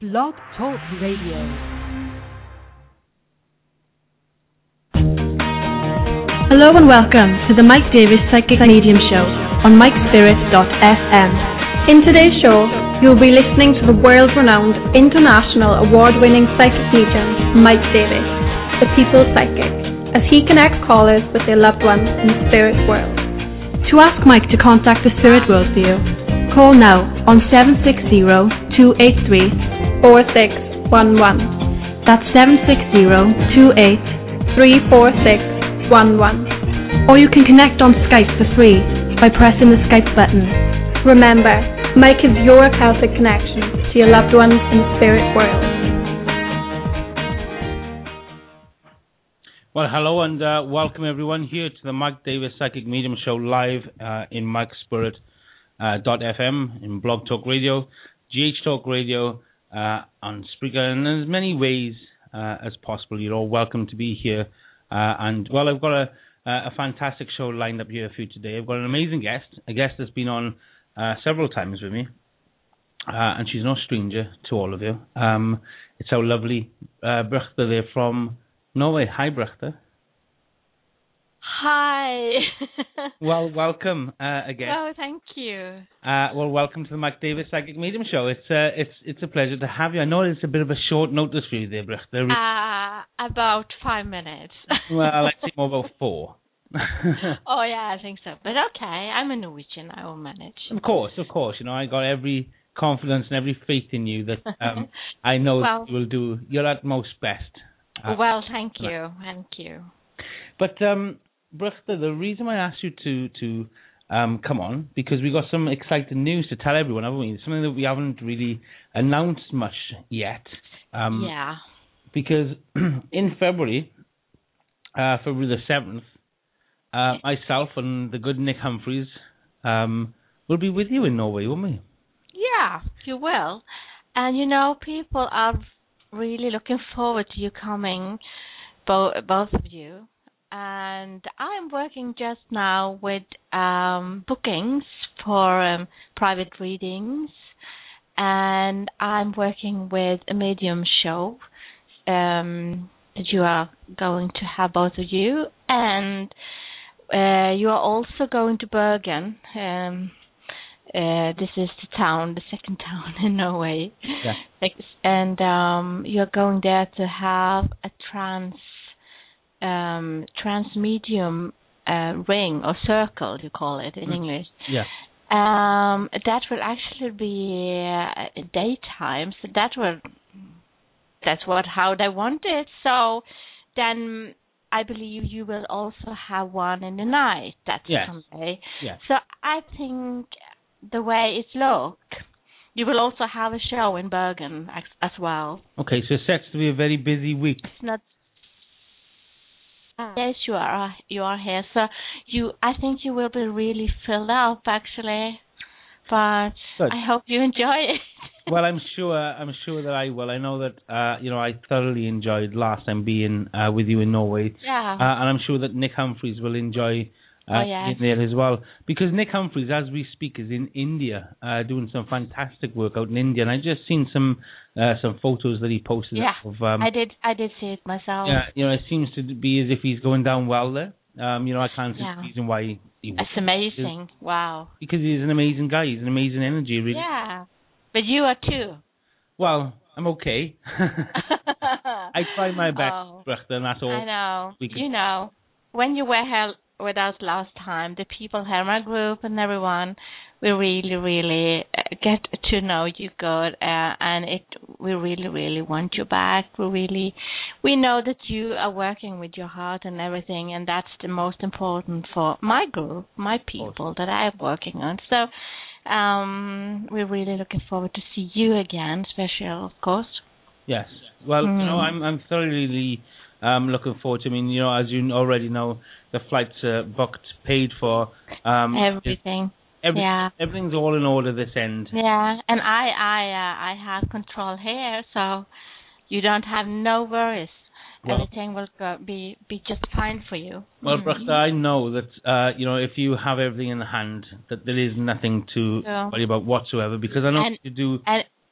Blog Talk Radio. Hello and welcome to the Mike Davis Psychic Medium Show on MikeSpirit.fm. In today's show, you'll be listening to the world-renowned, international award-winning psychic medium, Mike Davis, the People's Psychic, as he connects callers with their loved ones in the spirit world. To ask Mike to contact the spirit world for you, call now on 760-283-4611. That's 760-283-4611. Or you can connect on Skype for free by pressing the Skype button. Remember, Mike is your Celtic connection to your loved ones in the spirit world. Well, hello and welcome everyone here to the Mike Davis Psychic Medium Show live in MikeSpirit.fm, in Blog Talk Radio, GH Talk Radio, on Spreaker, and in as many ways as possible. You're all welcome to be here. And, well, I've got a fantastic show lined up here for you today. I've got an amazing guest, a guest that's been on several times with me, and she's no stranger to all of you. It's our lovely Brechta there from Norway. Hi, Brechta. Hi. Well, welcome again. Oh, thank you. Well, welcome to the Mike Davis Psychic Medium Show. It's a pleasure to have you. I know it's a bit of a short notice for you there, Brechta. About 5 minutes. Well, I'd say more about 4. Oh, yeah, I think so. But okay, I'm a Norwegian. I will manage. Of course. You know, I got every confidence and every faith in you that I know that you will do your utmost best. Well, thank you. But, Brechta, the reason I asked you to come on, because we got some exciting news to tell everyone, haven't we? Something that we haven't really announced much yet. Yeah. Because in February the 7th, myself and the good Nick Humphreys will be with you in Norway, won't we? Yeah, you will. And, you know, people are really looking forward to you coming, both of you. And I'm working just now with bookings for private readings, and I'm working with a medium show that you are going to have, both of you, and you are also going to Bergen. This is the second town in Norway. Yeah. And you're going there to have a transmedium ring or circle, you call it in English. Yeah. That will actually be daytime. So how they want it. So then I believe you will also have one in the night. That's Sunday. Yes. So I think the way it looks, you will also have a show in Bergen as well. Okay, so it's set to be a very busy week. It's not. Yes, you are here. So I think you will be really filled up, actually. But Good. I hope you enjoy it. Well, I'm sure that I will. I know that I thoroughly enjoyed last time being with you in Norway. Yeah. And I'm sure that Nick Humphreys will enjoy in there as well. Because Nick Humphreys, as we speak, is in India doing some fantastic work out in India. And I just seen some photos that he posted. Yeah, of, I did see it myself. Yeah, it seems to be as if he's going down well there. I can't see the reason why he That's amazing. Wow. Because he's an amazing guy. He's an amazing energy, really. Yeah. But you are too. Well, I'm okay. I try my best, Brechta, and that's all. I know. You know, when you were here with us last time, the people here, my group and everyone, we really, really get to know you good, and we really, really want you back. We know that you are working with your heart and everything, and that's the most important for my group, my people that I'm working on. So we're really looking forward to see you again, special, of course. Yes. Well, I'm thoroughly looking forward to. I mean, as you already know, the flights are booked, paid for. Everything. Everything's all in order this end. Yeah, and I have control here, so you don't have no worries. Well, everything will be just fine for you. Well, Brechta, I know that if you have everything in the hand, that there is nothing to worry about whatsoever. Because I know you do.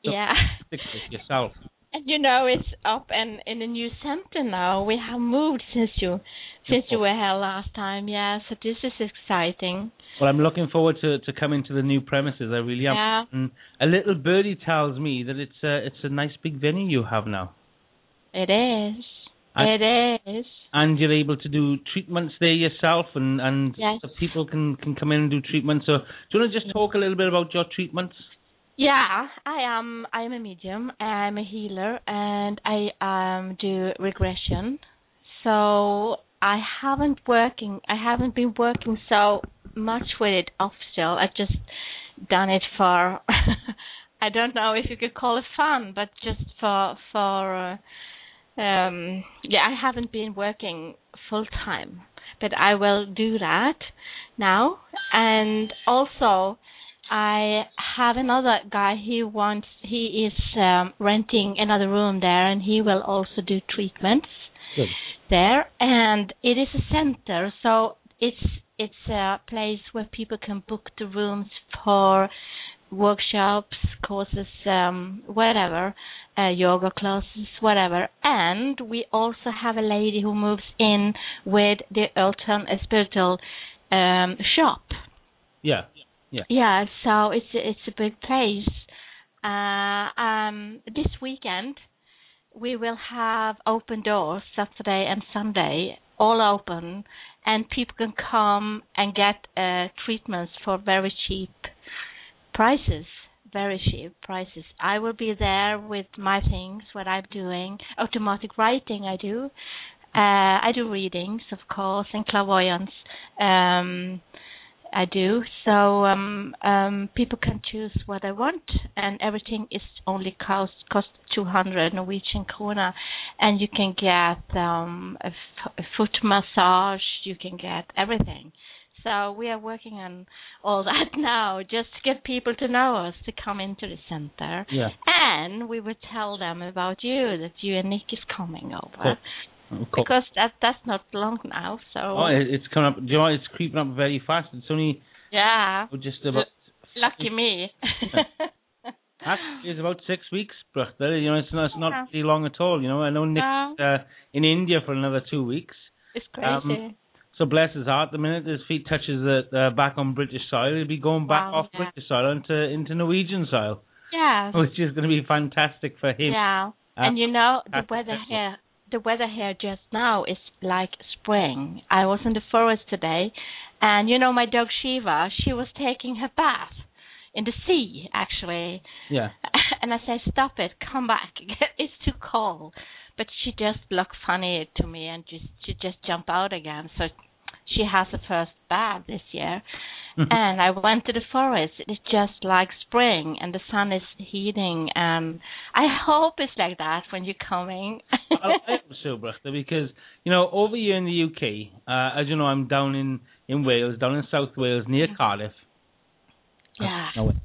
So Yeah. stick with yourself. And it's up and in a new center now. We have moved since you were here last time. Yeah, so this is exciting. Well, I'm looking forward to coming to the new premises. I really am. Yeah. And a little birdie tells me that it's a nice big venue you have now. It is. It is. And you're able to do treatments there yourself, and yes. the people can come in and do treatments. So, do you want to just talk a little bit about your treatments? Yeah, I'm a medium. I'm a healer, and I do regression. So I haven't been working so much with it off still. I've just done it for I don't know if you could call it fun, but just for I haven't been working full time, but I will do that now. And also I have another guy. He is renting another room there, and he will also do treatments. Good. There, and it is a center, so it's a place where people can book the rooms for workshops, courses, whatever, yoga classes, whatever. And we also have a lady who moves in with the Ulton Spiritual shop. Yeah. Yeah, so it's a big place. This weekend we will have open doors Saturday and Sunday, all open, and people can come and get treatments for very cheap prices. I will be there with my things, what I'm doing, automatic writing I do. I do readings, of course, and clairvoyance. I do. So people can choose what they want, and everything is only cost 200 Norwegian krona, and you can get a foot massage. You can get everything. So we are working on all that now, just to get people to know us, to come into the center. Yeah. And we will tell them about you, that you and Nick is coming over. Cool. Because that's not long now, so... Oh, it's coming up. Do you know what? It's creeping up very fast. It's only... Yeah. Just about... Lucky me. Actually, it's about 6 weeks, brother. It's not really long at all. I know Nick's in India for another 2 weeks. It's crazy. So bless his heart. The minute his feet touches back on British soil, he'll be going back off British soil into Norwegian soil. Yeah. Which is going to be fantastic for him. Yeah. And the weather here just now is like spring. I was in the forest today, and my dog Shiva, she was taking her bath in the sea, actually. Yeah. And I said, stop it, come back. It's too cold. But she just looked funny to me, and she just jumped out again. So she has her first bath this year. And I went to the forest. It's just like spring, and the sun is heating. And I hope it's like that when you're coming. I hope so, Brachta, because, over here in the UK, as you know, I'm down in Wales, down in South Wales, near Cardiff. Yeah. It's snowing.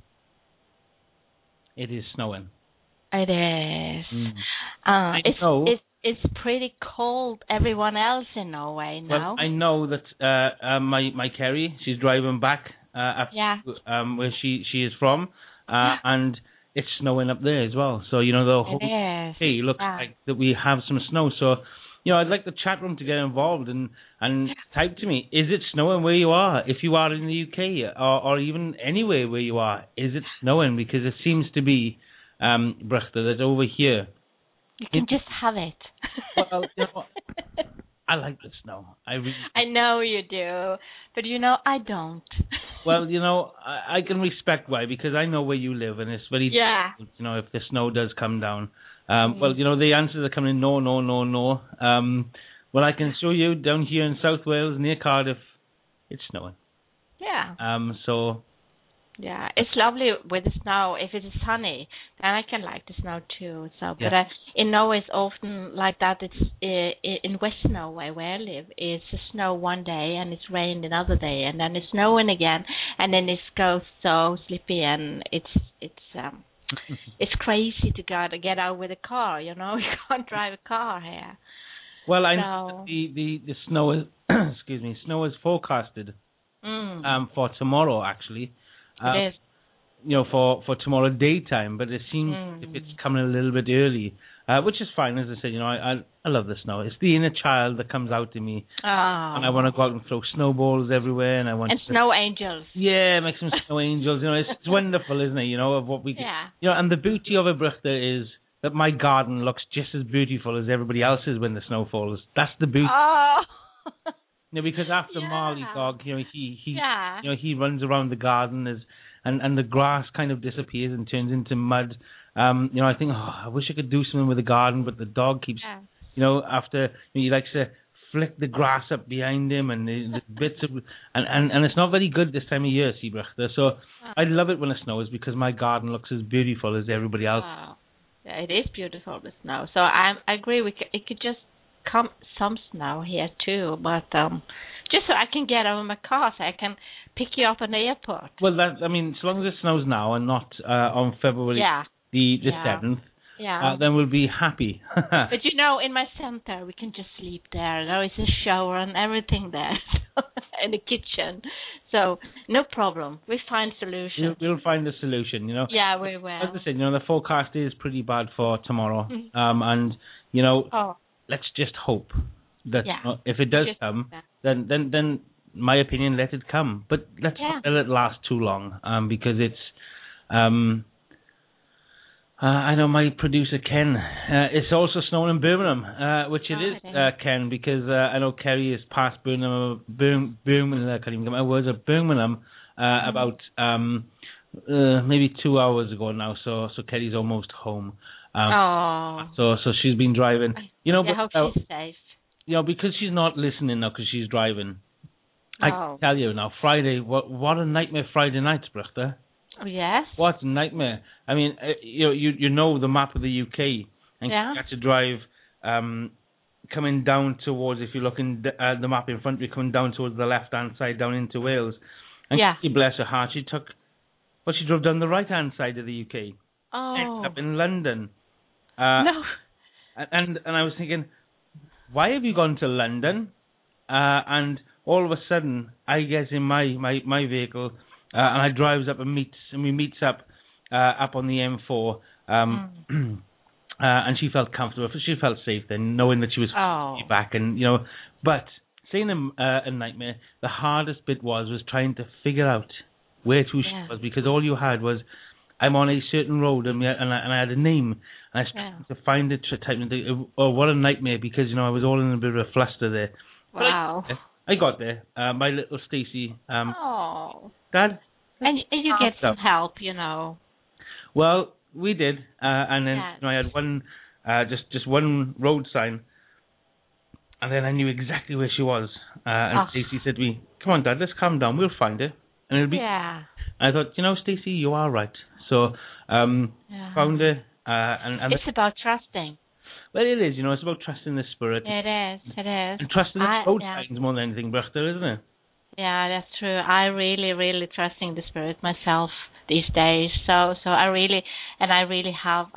It is snowing. It is. I know. It's pretty cold everyone else in Norway now. Well, I know that my Kerry, she's driving back where she is from, and it's snowing up there as well. So, the whole day looks like that we have some snow. So, I'd like the chat room to get involved and type to me, is it snowing where you are? If you are in the UK or even anywhere where you are, is it snowing? Because it seems to be, Brachta, that over here, you can just have it. Well, I like the snow. I know you do, but I don't. Well, I can respect why, because I know where you live, and it's very difficult, if the snow does come down. Well, the answers are coming in no. Well, I can show you down here in South Wales, near Cardiff, it's snowing. Yeah. So... Yeah, it's lovely with the snow. If it is sunny, then I can like the snow too. So, but in Norway it's often like that. It's in West Norway where I live. It's snow one day and it's rained another day, and then it's snowing again, and then it goes so slippy, and it's it's crazy to get out with a car. You can't drive a car here. Well, I know the snow is snow is forecasted for tomorrow actually. It is. for tomorrow daytime, but it seems if it's coming a little bit early, which is fine. As I said, I love the snow. It's the inner child that comes out in me, and I want to go out and throw snowballs everywhere, and I want snow angels. Yeah, make some snow angels. It's wonderful, isn't it? Of what we can. Yeah. And the beauty of it, Brechta, is that my garden looks just as beautiful as everybody else's when the snow falls. That's the beauty. Oh. Because after Marley dog, he runs around the garden and the grass kind of disappears and turns into mud. I think, I wish I could do something with the garden, but the dog keeps, after he likes to flick the grass up behind him and the bits of, and it's not very good this time of year, Brechta. So I love it when it snows because my garden looks as beautiful as everybody else. Wow. Yeah, it is beautiful with snow. So I agree. It could just come some snow here too, but just so I can get over my car, so I can pick you up at the airport. Well, as long as it snows now and not on February the 7th, then we'll be happy. But in my center, we can just sleep there. There is a shower and everything there, in the kitchen. So no problem. We find solution. We'll find a solution. Yeah, we will. As I said, the forecast is pretty bad for tomorrow, and let's just hope that if it does come, then my opinion, let it come. But let's not let it last too long, because it's. I know my producer Ken. It's also snowing in Birmingham, which it is, Ken, because I know Kerry is past Birmingham. I can't even get my words up. Birmingham about maybe 2 hours ago now. So Kerry's almost home. So she's been driving. I hope she's safe. Because she's not listening now because she's driving. I can tell you now, Friday. What a nightmare Friday night, Brechta. Oh, yes. What a nightmare! I mean, you know the map of the UK, and you have to drive coming down towards. If you're looking at the map in front of you, coming down towards the left-hand side down into Wales. And she, bless her heart, she drove down the right-hand side of the UK. Oh. Ended up in London. No. And I was thinking, why have you gone to London? And all of a sudden, I get in my vehicle. And I drives up and we meets up on the M4, and she felt comfortable. She felt safe then, knowing that she was back, and But saying a nightmare, the hardest bit was trying to figure out where to she was, because all you had was, I'm on a certain road, and I had a name, and I was trying to find it, type it. Oh, what a nightmare! Because I was all in a bit of a fluster there. Wow. But I got there. My little Stacey. Dad? And you get some help, Well, we did, and then I had one, just one road sign, and then I knew exactly where she was. And Stacey said to me, "Come on, Dad, let's calm down. We'll find her, and it'll be." Yeah. And I thought, Stacey, you are right. So, found her, and it's about trusting. Well, it is. It's about trusting the spirit. It is. And trusting the road signs more than anything, Brechta, isn't it? Yeah, that's true. I really, really trusting the spirit myself these days. So I really have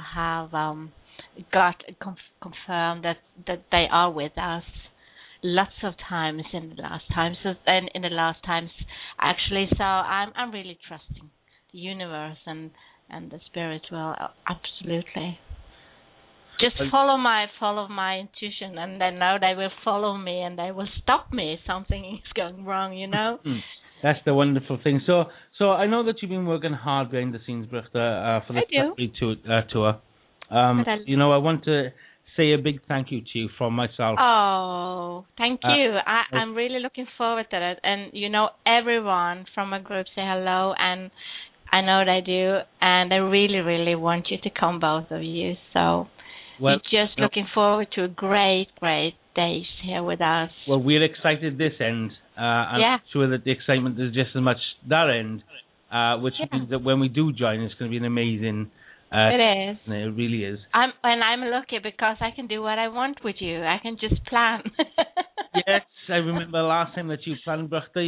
got confirmed that they are with us lots of times in the last times, and in the last times actually. So I'm really trusting the universe and the spirit. Well, absolutely. Just follow my intuition, and then now they will follow me, and they will stop me if something is going wrong, That's the wonderful thing. So I know that you've been working hard behind the scenes, Brechta, for the Capri tour. I want to say a big thank you to you from myself. Oh, thank you. I'm really looking forward to it. And, everyone from my group say hello, and I know they do, and I really, really want you to come, both of you. So... we're just looking forward to a great, great days here with us. Well, we're excited this end, and I'm sure that the excitement is just as much that end, which means that when we do join, it's going to be an amazing. It is. It really is. I'm lucky because I can do what I want with you. I can just plan. Yes, I remember last time that you planned, Brechta.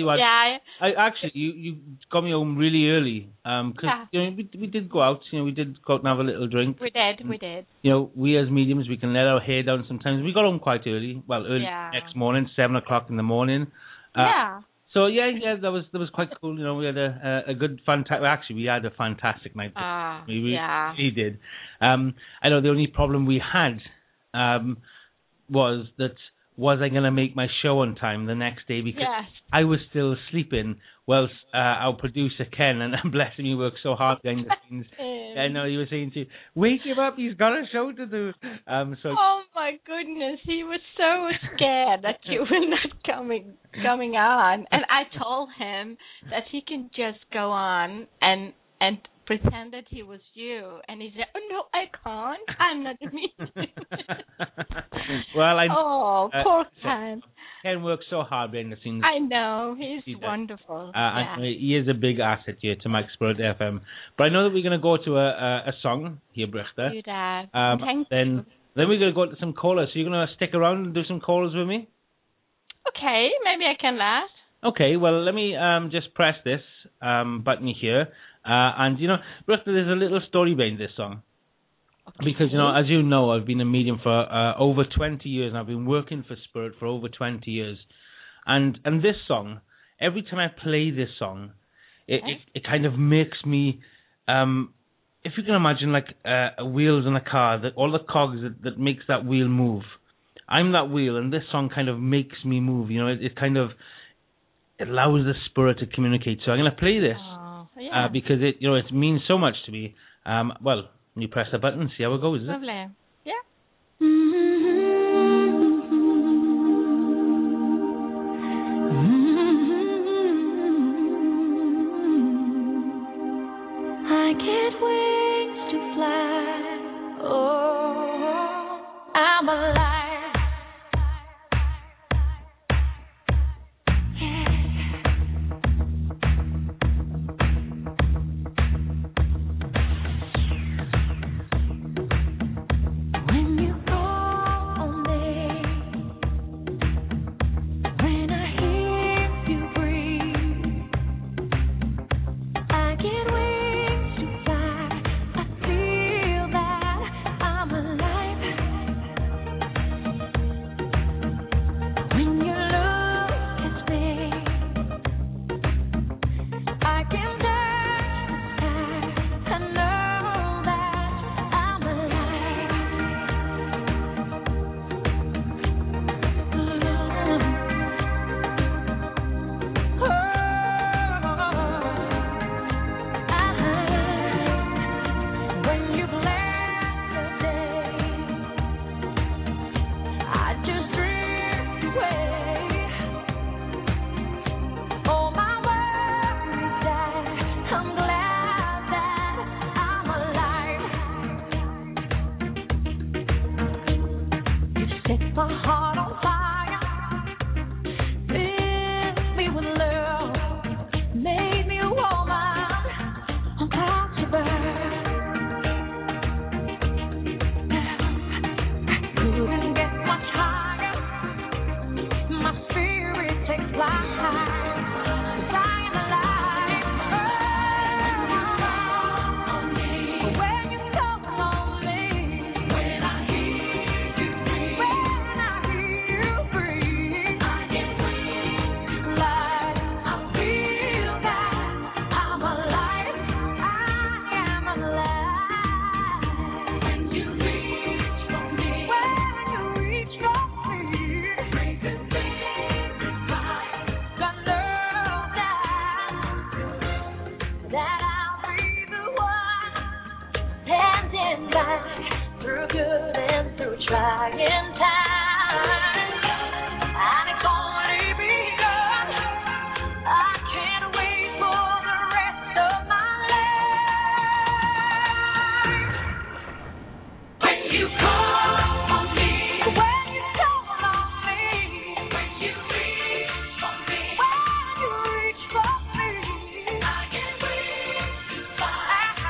You got me home really early. Because we did go out. We did go out and have a little drink. We did. We as mediums, we can let our hair down sometimes. We got home quite early. Well, early next morning, 7:00 in the morning. So that was quite cool. You know, we had a good fantastic. Actually, we had a fantastic night. We really did. I know the only problem we had was I going to make my show on time the next day because I was still sleeping whilst our producer Ken, and bless him, he worked so hard behind the scenes. I know he was saying to you, wake him up, he's got a show to do. Oh my goodness, he was so scared that you were not coming on, and I told him that he can just go on and pretend that he was you, and he said, "Oh no, I can't. I'm not me." Well, poor Ken. Ken works so hard behind the scenes. I know, he's wonderful. And he is a big asset here to Mike Spirit FM. But I know that we're going to go to a song here, Brichta. Do that. Thank you. Then we're going to go to some callers. So you're going to stick around and do some callers with me? Okay, maybe I can last. Okay, well, let me just press this button here. And, you know, Brichta, there's a little story behind this song. Okay. Because, you know, as you know, I've been a medium for over 20 years, and I've been working for Spirit for over 20 years. And this song, every time I play this song, it kind of makes me, if you can imagine like wheels in a car, that all the cogs that makes that wheel move. I'm that wheel, and this song kind of makes me move. You know, it kind of allows the Spirit to communicate. So I'm going to play this. Because it means so much to me. Well, you press the button, see how it goes. Lovely. Yeah. I get wings to fly. Oh, I'm alive.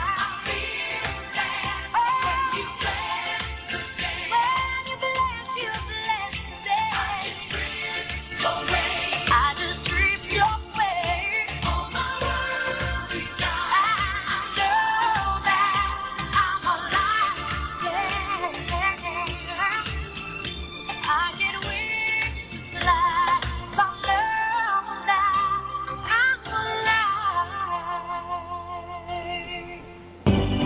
You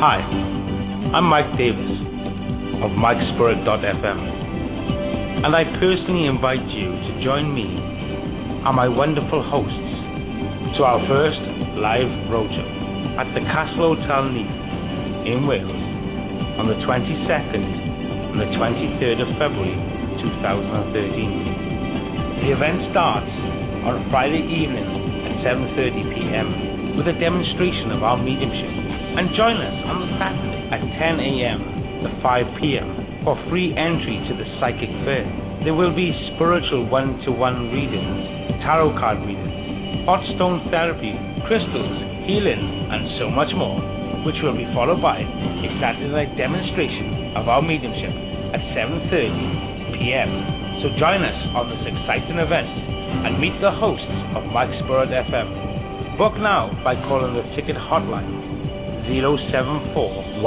Hi, I'm Mike Davis of MikeSpirit.fm, and I personally invite you to join me and my wonderful hosts to our first live roadshow at the Castle Hotel Neath in Wales on the 22nd and the 23rd of February 2013. The event starts on Friday evening at 7:30 p.m. with a demonstration of our mediumship, and join us on the Saturday at 10 a.m. to 5 p.m. for free entry to the Psychic Fair. There will be spiritual one-to-one readings, tarot card readings, hot stone therapy, crystals, healing, and so much more, which will be followed by a Saturday night demonstration of our mediumship at 7:30 p.m. So join us on this exciting event and meet the hosts of Mike Spirit FM. Book now by calling the ticket hotline 07411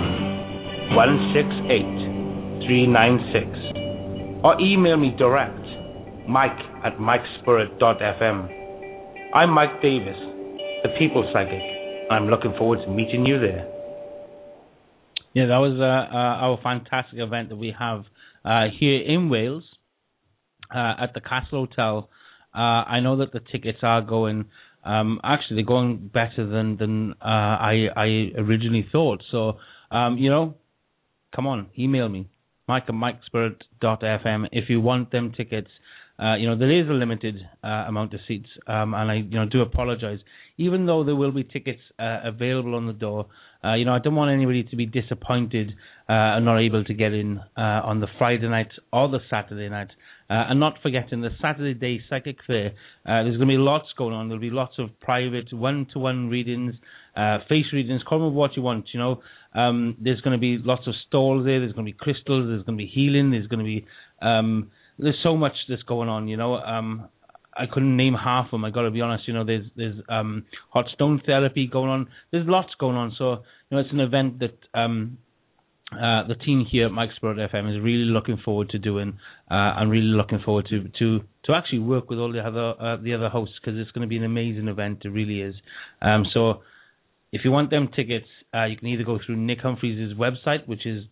168 396 or email me direct, mike@mikespirit.fm. I'm Mike Davis, the People Psychic, and I'm looking forward to meeting you there. Yeah, that was our fantastic event that we have here in Wales at the Castle Hotel. I know that the tickets are going. Actually, they're going better than I originally thought. So, come on, email me, mike@mikespirit.fm if you want them tickets. There is a limited amount of seats, and I do apologize. Even though there will be tickets available on the door, I don't want anybody to be disappointed and not able to get in on the Friday night or the Saturday night. And not forgetting the Saturday day Psychic Fair, there's going to be lots going on. There'll be lots of private one-to-one readings, face readings, call them what you want, There's going to be lots of stalls there. There's going to be crystals. There's going to be healing. There's going to be... there's so much that's going on, I couldn't name half of them, I got to be honest. There's hot stone therapy going on. There's lots going on. So, it's an event that... the team here at Mike Spirit FM is really looking forward to doing, and really looking forward to actually work with all the other hosts, because it's going to be an amazing event. It really is. So if you want them tickets, you can either go through Nick Humphreys' website, which is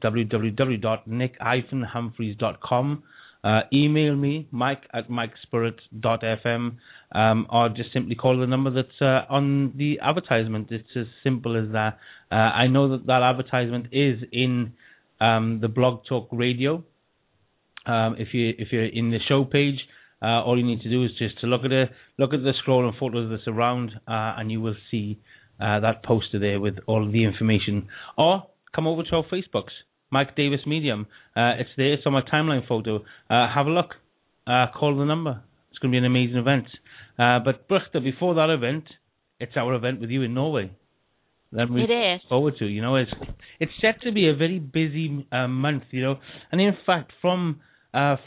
www.nick-humphreys.com. Email me, mike@mikespirit.fm, or just simply call the number that's on the advertisement. It's as simple as that. I know that advertisement is in the Blog Talk Radio. If you're in the show page, all you need to do is just to look at the scrolling photos that's around, and you will see that poster there with all of the information. Or come over to our Facebooks, Mike Davis Medium. It's there. It's on my timeline photo. Have a look. Call the number. It's going to be an amazing event. But Brüchte, before that event, it's our event with you in Norway. That we look forward to. It's set to be a very busy month. And in fact, from now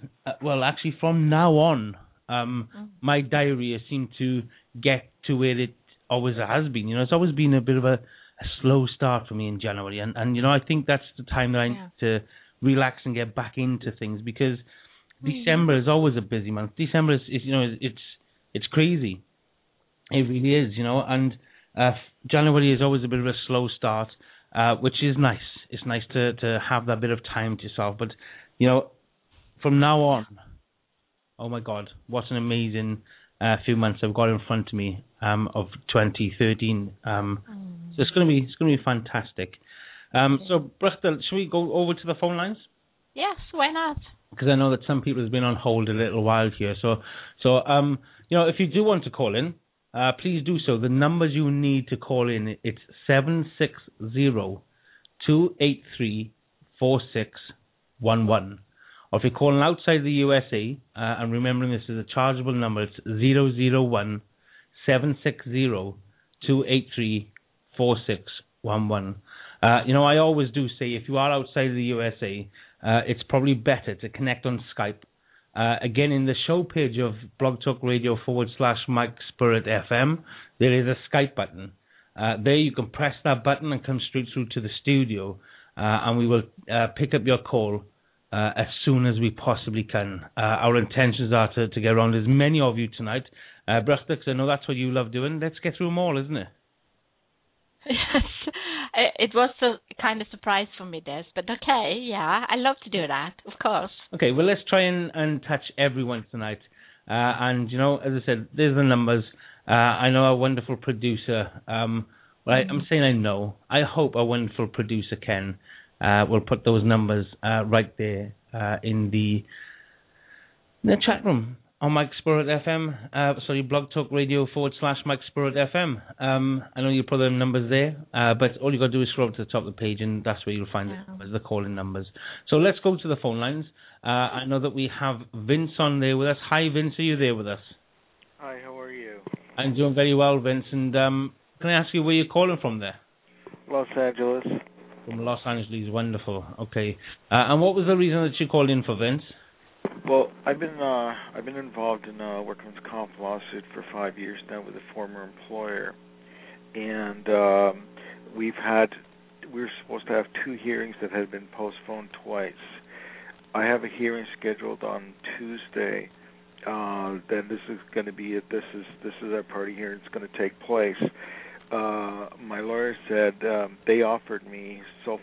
on, my diary has seemed to get to where it always has been. It's always been a bit of a slow start for me in January, and I think that's the time that I need to relax and get back into things, because December is always a busy month. December is it's crazy. It really is, and January is always a bit of a slow start, which is nice. It's nice to have that bit of time to yourself. But from now on, oh my God, what an amazing few months I've got in front of me of 2013. So it's going to be fantastic. So Brüchte, should we go over to the phone lines? Yes, why not? Because I know that some people have been on hold a little while here. So if you do want to call in, please do so. The numbers you need to call in, it's 760-283-4611. Or if you're calling outside the USA, and remembering this is a chargeable number, it's 001-760-283-4611. I always do say, if you are outside the USA, it's probably better to connect on Skype. Again, in the show page of Blog Talk Radio /Mike Spirit FM, there is a Skype button. There you can press that button and come straight through to the studio, and we will pick up your call as soon as we possibly can. Our intentions are to get around as many of you tonight. Brüchte, I know that's what you love doing. Let's get through them all, isn't it? Yes. it was a kind of surprise for me, this. But okay, yeah, I love to do that, of course. Okay, well, let's try and touch everyone tonight. And, you know, as I said, there's the numbers. I know our wonderful producer, I'm saying I know. I hope our wonderful producer, Ken, will put those numbers right there in the chat room on Mike Spirit FM. Blog Talk Radio / Mike Spirit FM. I know you put the numbers there, but all you got to do is scroll to the top of the page, and that's where you'll find the calling numbers. So let's go to the phone lines. I know that we have Vince on there with us. Hi, Vince. Are you there with us? Hi, how are you? I'm doing very well, Vince. And can I ask you where you're calling from there? Los Angeles. From Los Angeles. Wonderful. Okay. And what was the reason that you called in for, Vince? Well, I've been involved in a workman's comp lawsuit for 5 years now with a former employer, and we were supposed to have 2 hearings that had been postponed twice. I have a hearing scheduled on Tuesday. Then this is going to be it. This is our party hearing. It's going to take place. My lawyer said they've offered me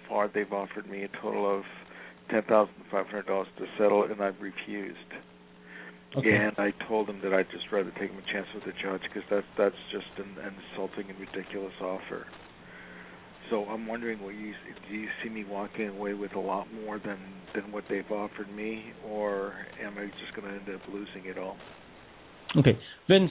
a total of $10,500 to settle, and I've refused. Okay. And I told them that I'd just rather take a chance with the judge because that's just an insulting and ridiculous offer. So I'm wondering, do you see me walking away with a lot more than what they've offered me, or am I just going to end up losing it all? Okay, Vince.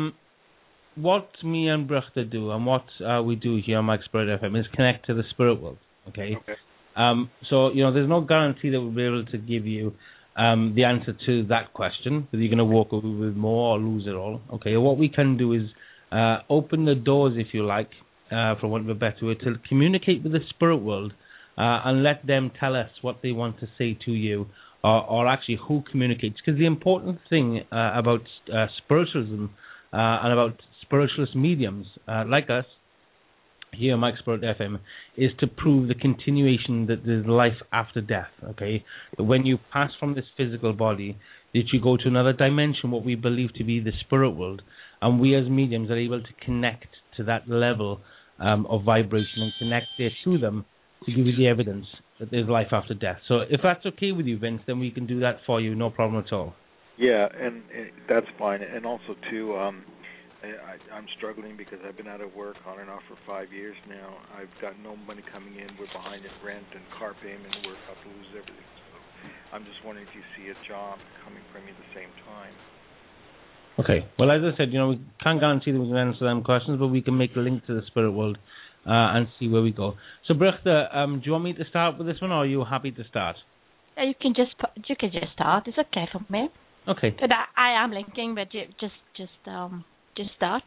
What me and Bruchter do, and what we do here on Mike Spirit FM, is connect to the spirit world. Okay. So, you know, there's no guarantee that we'll be able to give you the answer to that question, whether you're going to walk away with more or lose it all. Okay, what we can do is open the doors, if you like, for want of a better word, to communicate with the spirit world and let them tell us what they want to say to you, or actually who communicates. Because the important thing about spiritualism and about spiritualist mediums like us, here on Mike Spirit FM, is to prove the continuation that there's life after death, okay? That when you pass from this physical body, that you go to another dimension, what we believe to be the spirit world, and we as mediums are able to connect to that level of vibration and connect there to them to give you the evidence that there's life after death. So if that's okay with you, Vince, then we can do that for you, no problem at all. Yeah, and that's fine. And also, too, I'm struggling because I've been out of work on and off for 5 years now. I've got no money coming in. We're behind in rent and car payment. We're about to lose everything. So I'm just wondering if you see a job coming from me at the same time. Okay. Well, as I said, you know, we can't guarantee that we can answer them questions, but we can make a link to the spirit world and see where we go. So, Bruchter, do you want me to start with this one, or are you happy to start? You can just start. It's okay for me. Okay. But I am linking, but you just start.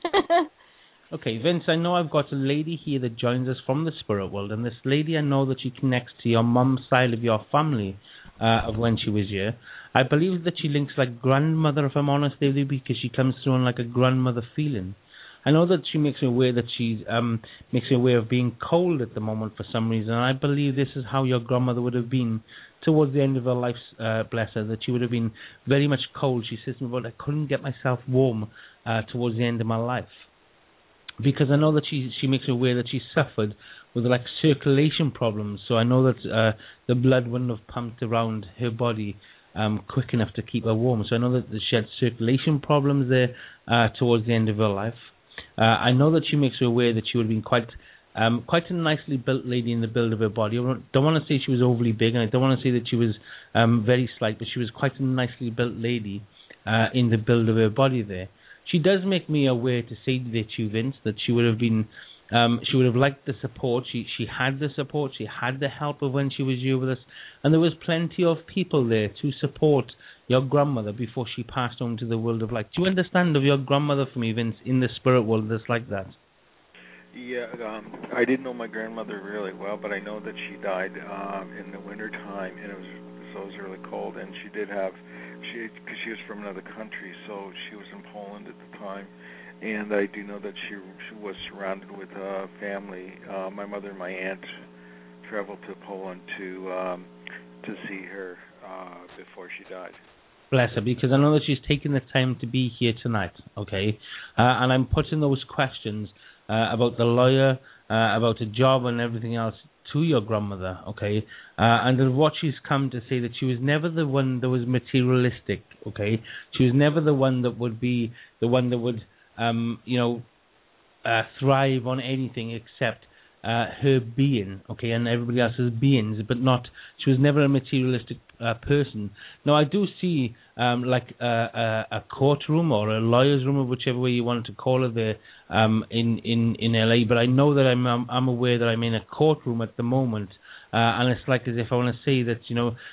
Okay, Vince, I know I've got a lady here that joins us from the spirit world, and this lady, I know that she connects to your mum's side of your family of when she was here. I believe that she links like grandmother, if I'm honest, David, because she comes through on like a grandmother feeling. I know that she makes me aware that she's makes me aware of being cold at the moment for some reason, and I believe this is how your grandmother would have been towards the end of her life, bless her, that she would have been very much cold. She says to me, "But I couldn't get myself warm towards the end of my life." Because I know that she makes me aware that she suffered with like circulation problems. So I know that the blood wouldn't have pumped around her body quick enough to keep her warm. So I know that she had circulation problems there towards the end of her life. I know that she makes me aware that she would have been quite a nicely built lady in the build of her body. I don't want to say she was overly big, and I don't want to say that she was very slight, but she was quite a nicely built lady in the build of her body there. She does make me aware to say to you, Vince, that she would have been, she would have liked the support. She had the support. She had the help of when she was here with us, and there was plenty of people there to support your grandmother before she passed on to the world of light. Do you understand of your grandmother for me, Vince, in the spirit world that's like that? Yeah, I didn't know my grandmother really well, but I know that she died in the winter time, and it was really cold, and she did have. Because she was from another country, so she was in Poland at the time, and I do know that she was surrounded with family. My mother and my aunt traveled to Poland to see her before she died. Bless her, because I know that she's taken the time to be here tonight, okay? And I'm putting those questions about the lawyer about a job and everything else to your grandmother, okay, and what she's come to say, that she was never the one that was materialistic, okay, she was never the one that would be the one that would, thrive on anything except her being, okay, and everybody else's beings, but not, she was never a materialistic person. Now, I do see like a courtroom or a lawyer's room, or whichever way you want to call it, there in LA, but I know that I'm aware that I'm in a courtroom at the moment, and it's like as if I want to say that,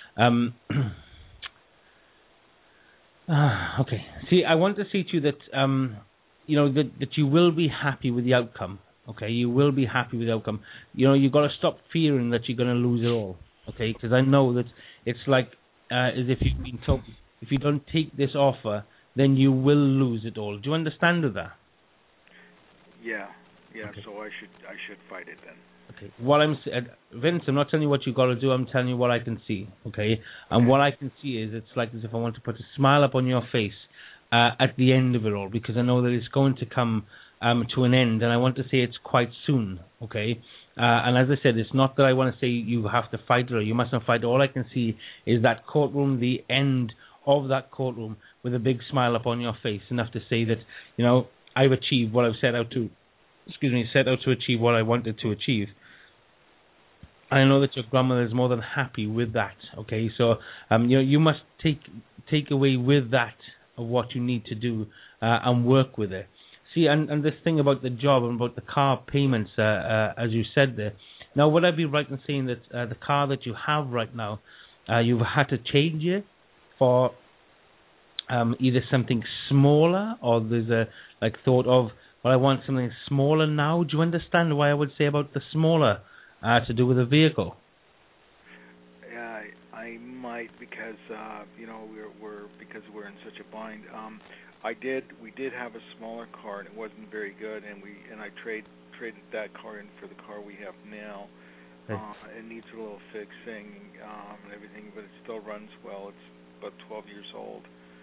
okay. See, I want to say to you that that you will be happy with the outcome. Okay, you will be happy with the outcome. You've got to stop fearing that you're going to lose it all. Okay, because I know that it's like as if you've been told, if you don't take this offer, then you will lose it all. Do you understand that? Yeah. Okay. So I should fight it then. Okay. What Vince, I'm not telling you what you've got to do. I'm telling you what I can see. Okay, and what I can see is it's like as if I want to put a smile up on your face at the end of it all, because I know that it's going to come to an end, and I want to say it's quite soon, okay? And as I said, it's not that I want to say you have to fight or you must not fight. All I can see is that courtroom, the end of that courtroom, with a big smile upon your face, enough to say that, I've achieved what I've set out to achieve what I wanted to achieve. And I know that your grandmother is more than happy with that, okay? So, you must take away with that of what you need to do and work with it. See, and this thing about the job and about the car payments, as you said there. Now, would I be right in saying that the car that you have right now, you've had to change it for either something smaller, or there's a thought of, well, I want something smaller now? Do you understand why I would say about the smaller to do with a vehicle? Yeah, I might, because because we're in such a bind. We did have a smaller car, and it wasn't very good, and I traded that car in for the car we have now. It needs a little fixing and everything, but it still runs well. It's about 12 years old.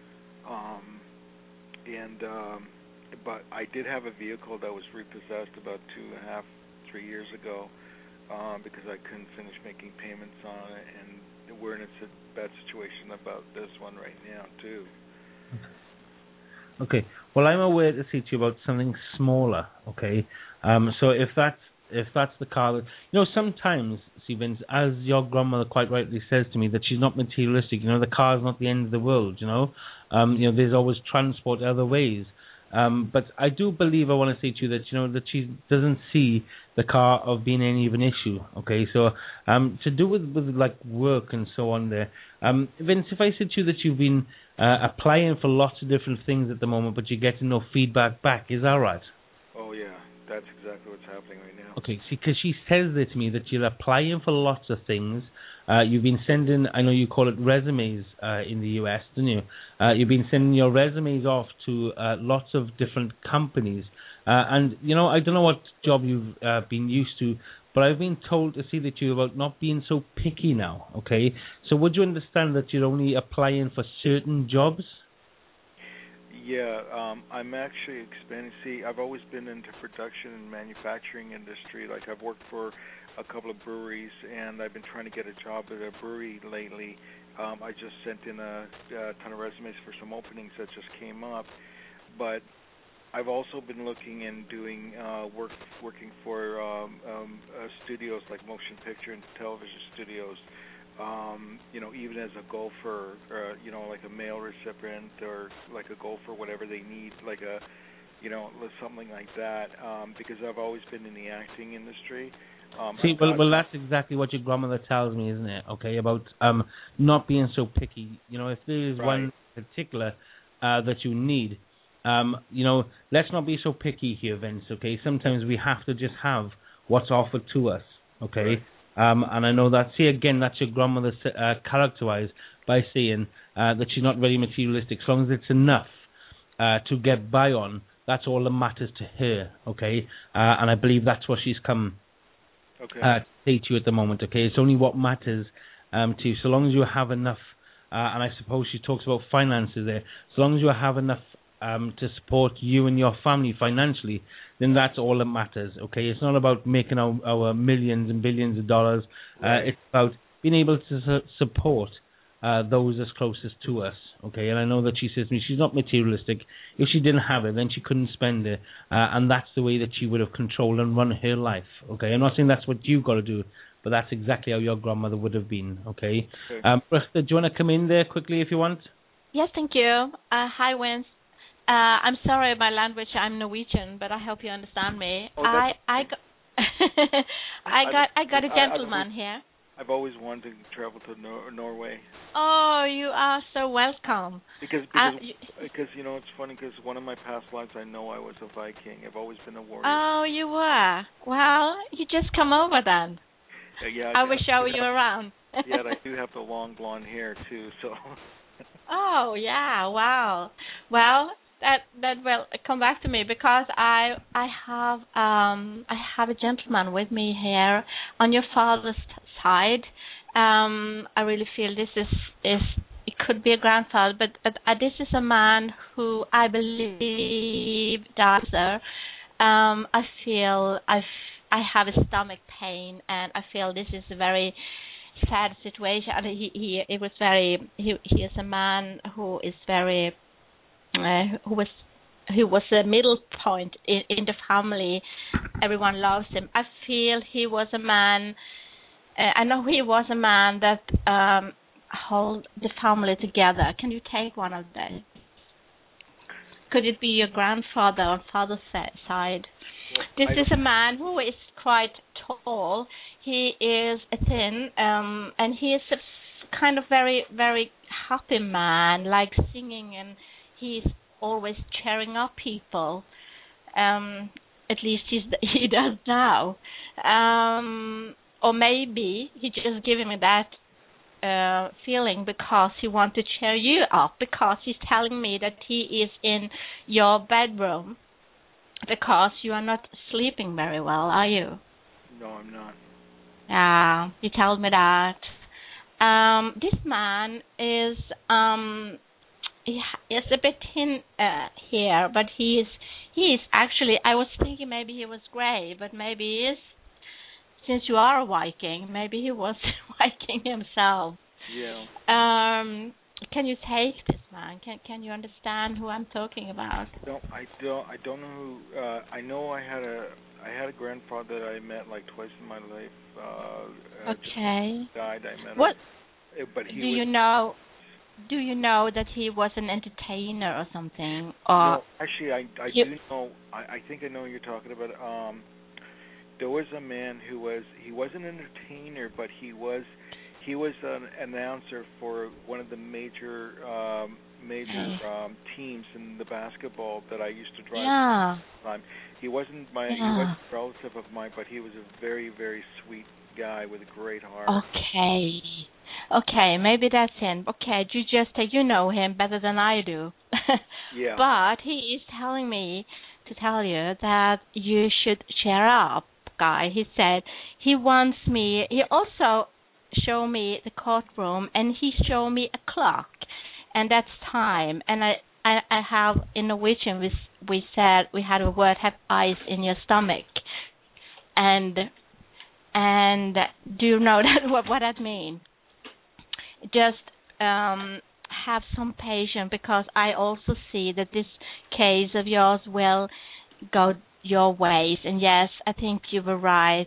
But I did have a vehicle that was repossessed about 2.5, 3 years ago, because I couldn't finish making payments on it, and we're in a bad situation about this one right now too. Okay. Well, I'm aware to say to you about something smaller. Okay. So if that's the car that, sometimes, see, Vince, as your grandmother quite rightly says to me, that she's not materialistic. The car is not the end of the world. There's always transport other ways. But I do believe, I want to say to you that, that she doesn't see the car of being any of an issue. Okay. So to do with like work and so on there, Vince, if I said to you that you've been applying for lots of different things at the moment, but you're getting no feedback back, is that right? Oh yeah, that's exactly what's happening right now. Okay, see, because she says that to me, that you're applying for lots of things. You've been sending, I know you call it resumes in the US, don't you? You've been sending your resumes off to lots of different companies. And, I don't know what job you've been used to, but I've been told to see that you're about not being so picky now, okay? So would you understand that you're only applying for certain jobs? Yeah, I'm actually expanding. See, I've always been into production and manufacturing industry. Like, I've worked for a couple of breweries, and I've been trying to get a job at a brewery lately. I just sent in a ton of resumes for some openings that just came up. But I've also been looking and doing working for studios like motion picture and television studios. Even as a golfer, like a male recipient, or like a golfer, whatever they need, like a, something like that. Because I've always been in the acting industry. See, well, that's exactly what your grandmother tells me, isn't it? Okay, about not being so picky. If there is one particular that you need, let's not be so picky here, Vince. Okay, sometimes we have to just have what's offered to us. Okay. Right. And I know that, see, again, that's your grandmother characterized by saying that she's not very materialistic. As long as it's enough to get by on, that's all that matters to her, okay? And I believe that's what she's come to say to you at the moment, okay? It's only what matters to you. So long as you have enough, and I suppose she talks about finances there, so long as you have enough to support you and your family financially, then that's all that matters. Okay, it's not about making our millions and billions of dollars. Right. It's about being able to support those as closest to us. Okay, and I know that she says to me she's not materialistic. If she didn't have it, then she couldn't spend it, and that's the way that she would have controlled and run her life. Okay, I'm not saying that's what you've got to do, but that's exactly how your grandmother would have been. Okay, Britta, do you want to come in there quickly if you want? Yes, thank you. Hi, Vince. I'm sorry my language. I'm Norwegian, but I hope you understand me. Oh, I got a gentleman here. I've always wanted to travel to Norway. Oh, you are so welcome. Because you know, it's funny because one of my past lives I know I was a Viking. I've always been a warrior. Oh, you were. Well, you just come over then. Yeah. I will show you around. Yeah, I do have the long blonde hair too. So. Oh yeah! Wow. Well, that will come back to me because I have a gentleman with me here on your father's side. I really feel this is it could be a grandfather, but this is a man who I believe does. I feel I have a stomach pain, and I feel this is a very sad situation. He is a man who is very who was a middle point in the family. Everyone loves him. I feel he was a man. I know he was a man that hold the family together. Can you take one of them? Could it be your grandfather on father's side? This is a man who is quite tall. He is thin, and he is a kind of very, very happy man, like singing, and he's always cheering up people. At least he does now. Or maybe he just giving me that feeling because he wants to cheer you up, because he's telling me that he is in your bedroom because you are not sleeping very well, are you? No, I'm not. Yeah, you told me that. This man is he is a bit thin here, but he is actually. I was thinking maybe he was gray, but maybe he is. Since you are a Viking, maybe he was Viking himself. Yeah. Can you take this man? Can you understand who I'm talking about? No, I don't know who. I know I had a grandfather that I met like twice in my life. Okay. Died. I met what? him. But he Do you know that he was an entertainer or something? No, actually, I do know. I think I know what you're talking about. There was a man who he was an entertainer, but he was an announcer for one of the major teams in the basketball that I used to drive. Yeah. He wasn't he wasn't a relative of mine, but he was a very, very sweet guy with a great heart. Okay, maybe that's him. Okay, you know him better than I do. Yeah. But he is telling me to tell you that you should cheer up, guy. He said he wants me. He also showed me the courtroom, and he showed me a clock, and that's time. And I have in Norwegian we said we had a word, have ice in your stomach, and do you know that what that means? Just have some patience, because I also see that this case of yours will go your ways. And yes, I think you were right.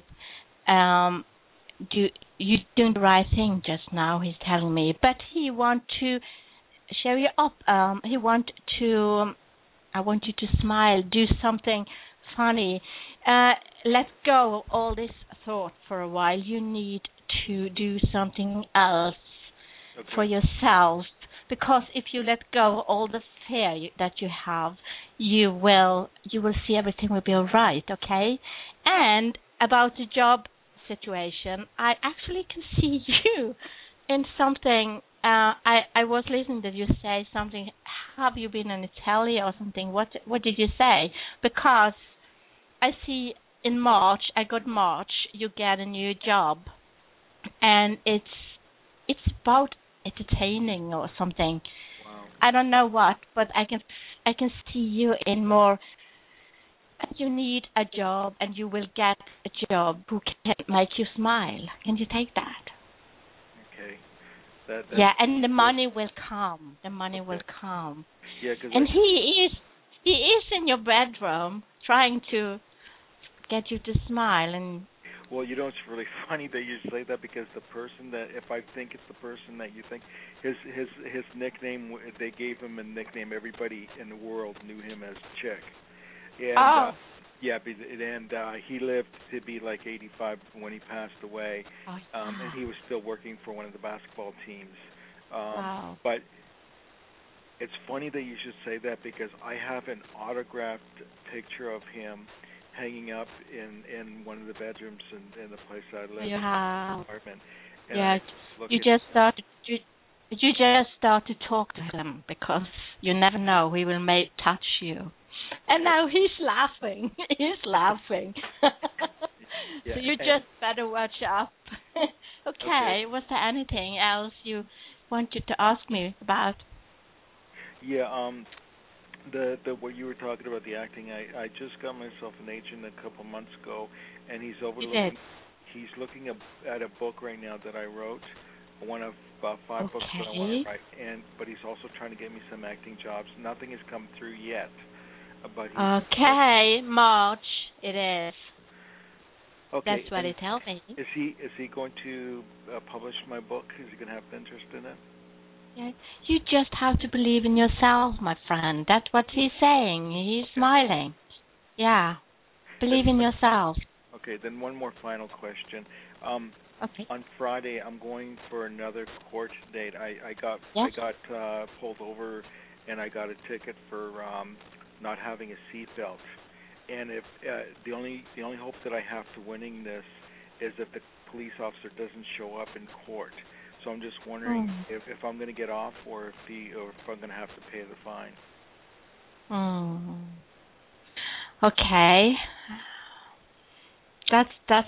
You doing the right thing just now, he's telling me. But he want to cheer you up. I want you to smile, do something funny. Let go of all this thought for a while. You need to do something else. Okay. For yourself, because if you let go of all the fear that you have, you will see everything will be all right. Okay. And about the job situation, I actually can see you in something. I was listening to you say something. Have you been in Italy or something? What did you say? Because I see in March, you get a new job, and it's about entertaining or something. Wow. I don't know what, but I can I can see you in more. You need a job, and you will get a job who can make you smile. Can you take that? Okay. Yeah, and the money will come. The money will come. Yeah, and he is in your bedroom trying to get you to smile. And well, you know, it's really funny that you say that, because the person that, if I think it's the person that you think, his nickname, they gave him a nickname. Everybody in the world knew him as Chick. And, yeah, and he lived to be like 85 when he passed away, and he was still working for one of the basketball teams. Wow. But it's funny that you should say that, because I have an autographed picture of him hanging up in one of the bedrooms in the place I live. You have. Apartment. Yeah, you just start to talk to him, because you never know, he will touch you. And now he's laughing. He's laughing. Yeah. So you just better watch up. Okay. Was there anything else you wanted to ask me about? Yeah. The what you were talking about, the acting. I just got myself an agent a couple months ago, and he's overlooking. He's looking at a book right now that I wrote, one of 5 books that I want to write, but he's also trying to get me some acting jobs. Nothing has come through yet. But March it is. Okay. That's what he tells me. Is he going to publish my book? Is he going to have interest in it? Yeah. You just have to believe in yourself, my friend. That's what he's saying. He's smiling. Yeah. Believe in yourself. Okay, then one more final question. Okay. On Friday, I'm going for another court date. I got pulled over, and I got a ticket for not having a seatbelt. And if the only hope that I have to winning this is if the police officer doesn't show up in court. So I'm just wondering if I'm going to get off, or if I'm going to have to pay the fine. Okay. That's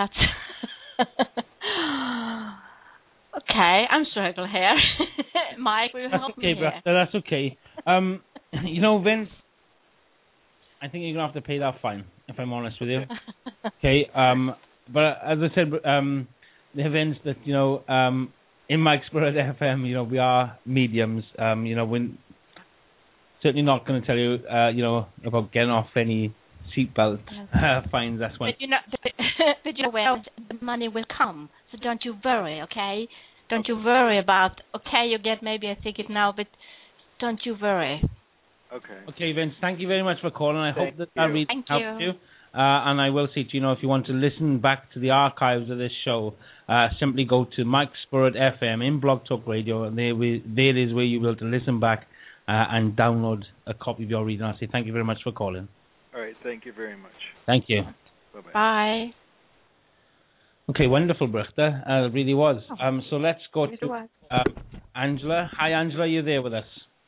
okay. I'm struggling here. Mike, will you help me here? That's okay. You know, Vince, I think you're gonna have to pay that fine, if I'm honest with you. Okay. But as I said, the events that in Mike Spirit FM, we are mediums. We're certainly not going to tell you, about getting off any seatbelt fines. That's when. But the money will come, so don't you worry, okay? Don't you worry about. Okay, you get maybe a ticket now, but don't you worry. Okay. Okay, Vince. Thank you very much for calling. I hope that really helped you. And I will say to you, if you want to listen back to the archives of this show, simply go to Mike Spirit FM in Blog Talk Radio, and there is where you'll be able to listen back and download a copy of your reading. I say thank you very much for calling. All right, thank you very much. Thank you. Bye-bye. Bye. Okay, wonderful, Britta. It really was. So let's go to Angela. Hi, Angela, are you there with us?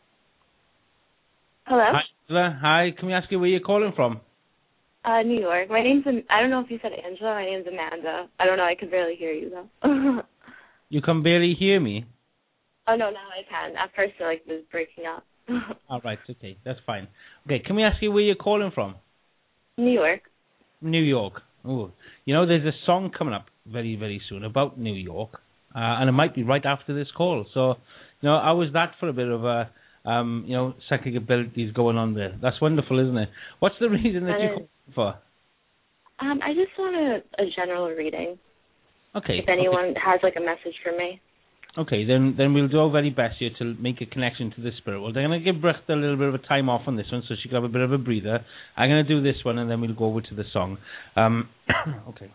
Hello? Hi, Angela. Hi, can we ask you where you're calling from? New York. My name's, I don't know if you said Angela. My name's Amanda. I don't know. I can barely hear you, though. You can barely hear me? Oh, no, now I can. At first, it was breaking up. All right, okay. That's fine. Okay, can we ask you where you're calling from? New York. New York. Oh, there's a song coming up very, very soon about New York, and it might be right after this call. So, how was that for a bit of a, psychic abilities going on there? That's wonderful, isn't it? What's the reason that you're calling for? I just want a general reading. Okay. If anyone has a message for me. Okay, then we'll do our very best here to make a connection to the spirit world. I'm going to give Britta a little bit of a time off on this one so she can have a bit of a breather. I'm going to do this one and then we'll go over to the song. Okay.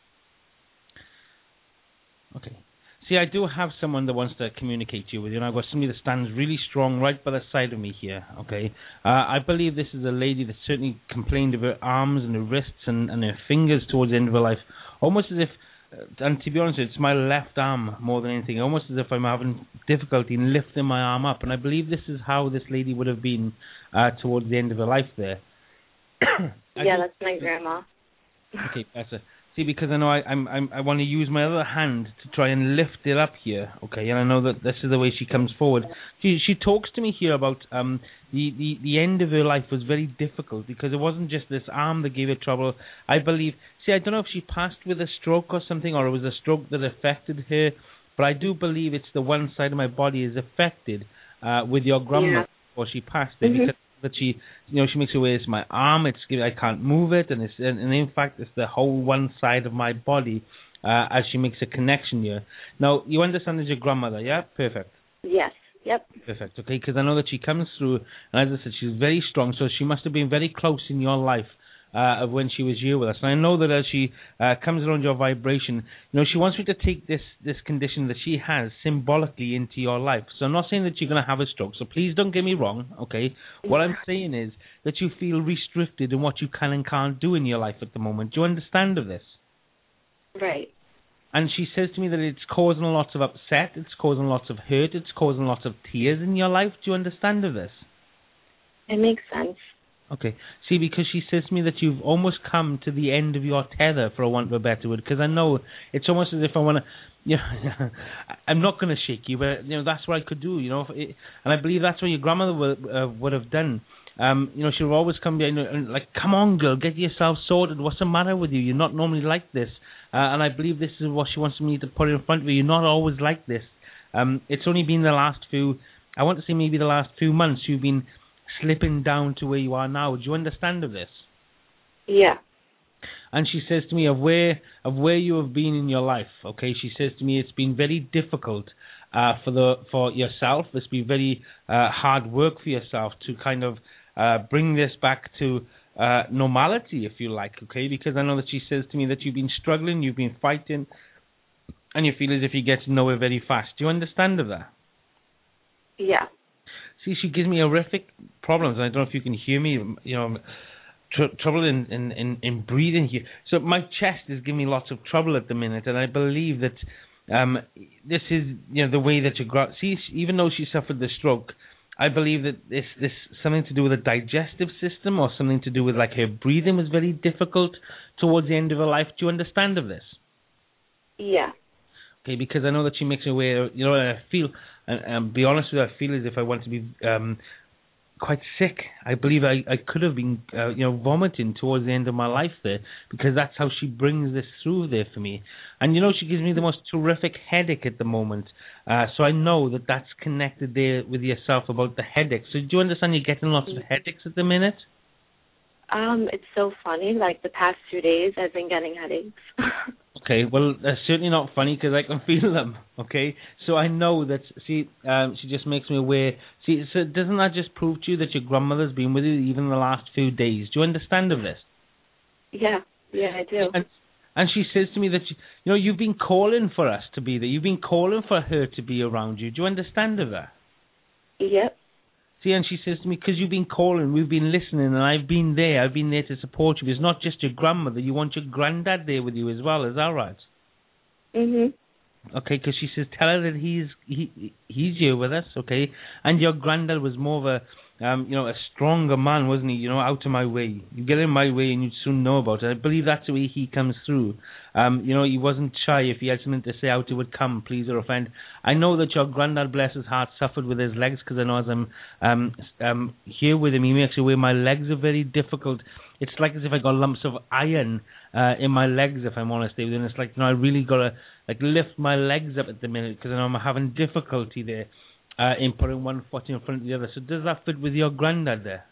Okay. See, I do have someone that wants to communicate to you with you, and I've got somebody that stands really strong right by the side of me here, okay? I believe this is a lady that certainly complained of her arms and her wrists and her fingers towards the end of her life, almost as if, and to be honest, it's my left arm more than anything, almost as if I'm having difficulty in lifting my arm up, and I believe this is how this lady would have been towards the end of her life there. Yeah, that's my grandma. Okay, that's it. See, because I know I want to use my other hand to try and lift it up here, okay? And I know that this is the way she comes forward. She talks to me here about the end of her life was very difficult because it wasn't just this arm that gave her trouble. I believe. See, I don't know if she passed with a stroke or something, or it was a stroke that affected her. But I do believe it's the one side of my body is affected with your grandmother before she passed it, because that she makes her way. It's my arm. I can't move it, and in fact it's the whole one side of my body as she makes a connection here. Now you understand as your grandmother, yeah? Perfect. Yes. Yep. Perfect. Okay, because I know that she comes through, and as I said, she's very strong. So she must have been very close in your life. Of when she was here with us. And I know that as she comes around your vibration, she wants me to take this condition that she has symbolically into your life. So I'm not saying that you're going to have a stroke, so please don't get me wrong, okay? What I'm saying is that you feel restricted in what you can and can't do in your life at the moment. Do you understand of this? Right. And she says to me that it's causing lots of upset, it's causing lots of hurt, it's causing lots of tears in your life. Do you understand of this? It makes sense. Okay. See, because she says to me that you've almost come to the end of your tether, for a want of a better word, because I know it's almost as if I want to, I'm not going to shake you, but, that's what I could do, and I believe that's what your grandmother would have done. She would always come behind and like, come on, girl, get yourself sorted. What's the matter with you? You're not normally like this. And I believe this is what she wants me to put in front of you. You're not always like this. It's only been the last I want to say maybe the last few months you've been slipping down to where you are now. Do you understand of this? Yeah. And she says to me of where you have been in your life. Okay, she says to me it's been very difficult for yourself. It's been very hard work for yourself to kind of bring this back to normality, if you like. Okay, because I know that she says to me that you've been struggling, you've been fighting, and you feel as if you get nowhere very fast. Do you understand of that? Yeah. See, she gives me horrific problems. I don't know if you can hear me, trouble in breathing here. So my chest is giving me lots of trouble at the minute, and I believe that this is, the way that you grow. See, even though she suffered the stroke, I believe that this something to do with the digestive system or something to do with like her breathing was very difficult towards the end of her life. Do you understand of this? Yeah. Okay, because I know that she makes me aware, I feel, and be honest with you, I feel as if I want to be quite sick. I believe I could have been, vomiting towards the end of my life there, because that's how she brings this through there for me. And, she gives me the most terrific headache at the moment. So I know that that's connected there with yourself about the headache. So do you understand you're getting lots of headaches at the minute? It's so funny. Like the past 2 days, I've been getting headaches. Okay, well, they're certainly not funny because I can feel them, okay? So I know that, she just makes me aware. See, so doesn't that just prove to you that your grandmother's been with you even the last few days? Do you understand of this? Yeah, I do. And she says to me that, you've been calling for us to be there. You've been calling for her to be around you. Do you understand of that? Yep. See, and she says to me, because you've been calling, we've been listening, and I've been there to support you. It's not just your grandmother. You want your granddad there with you as well. Is that right? Mhm. Okay, because she says, tell her that he's here with us, okay? And your granddad was more of a, a stronger man, wasn't he? Out of my way. You get in my way and you'd soon know about it. I believe that's the way he comes through. He wasn't shy. If he had something to say out, it would come, please or offend. I know that your granddad, bless his heart, suffered with his legs, because I know as I'm here with him, he makes it where my legs are very difficult. It's like as if I got lumps of iron in my legs, if I'm honest with you. And it's like, I really got to lift my legs up at the minute, because I know I'm having difficulty there in putting one foot in front of the other. So does that fit with your granddad there?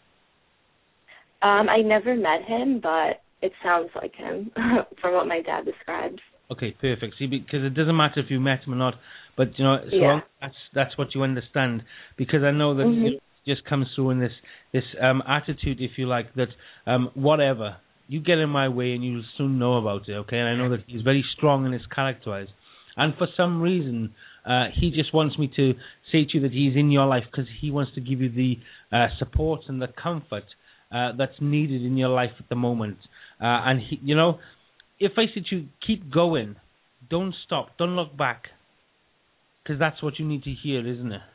I never met him, but it sounds like him from what my dad describes. Okay, perfect. See, because it doesn't matter if you met him or not, but that's what you understand. Because I know that it just comes through in this attitude, if you like, that whatever, you get in my way and you'll soon know about it. Okay, and I know that he's very strong in his character-wise, and for some reason he just wants me to say to you that he's in your life because he wants to give you the support and the comfort that's needed in your life at the moment. And he, if I said to you, keep going, don't stop, don't look back, because that's what you need to hear, isn't it?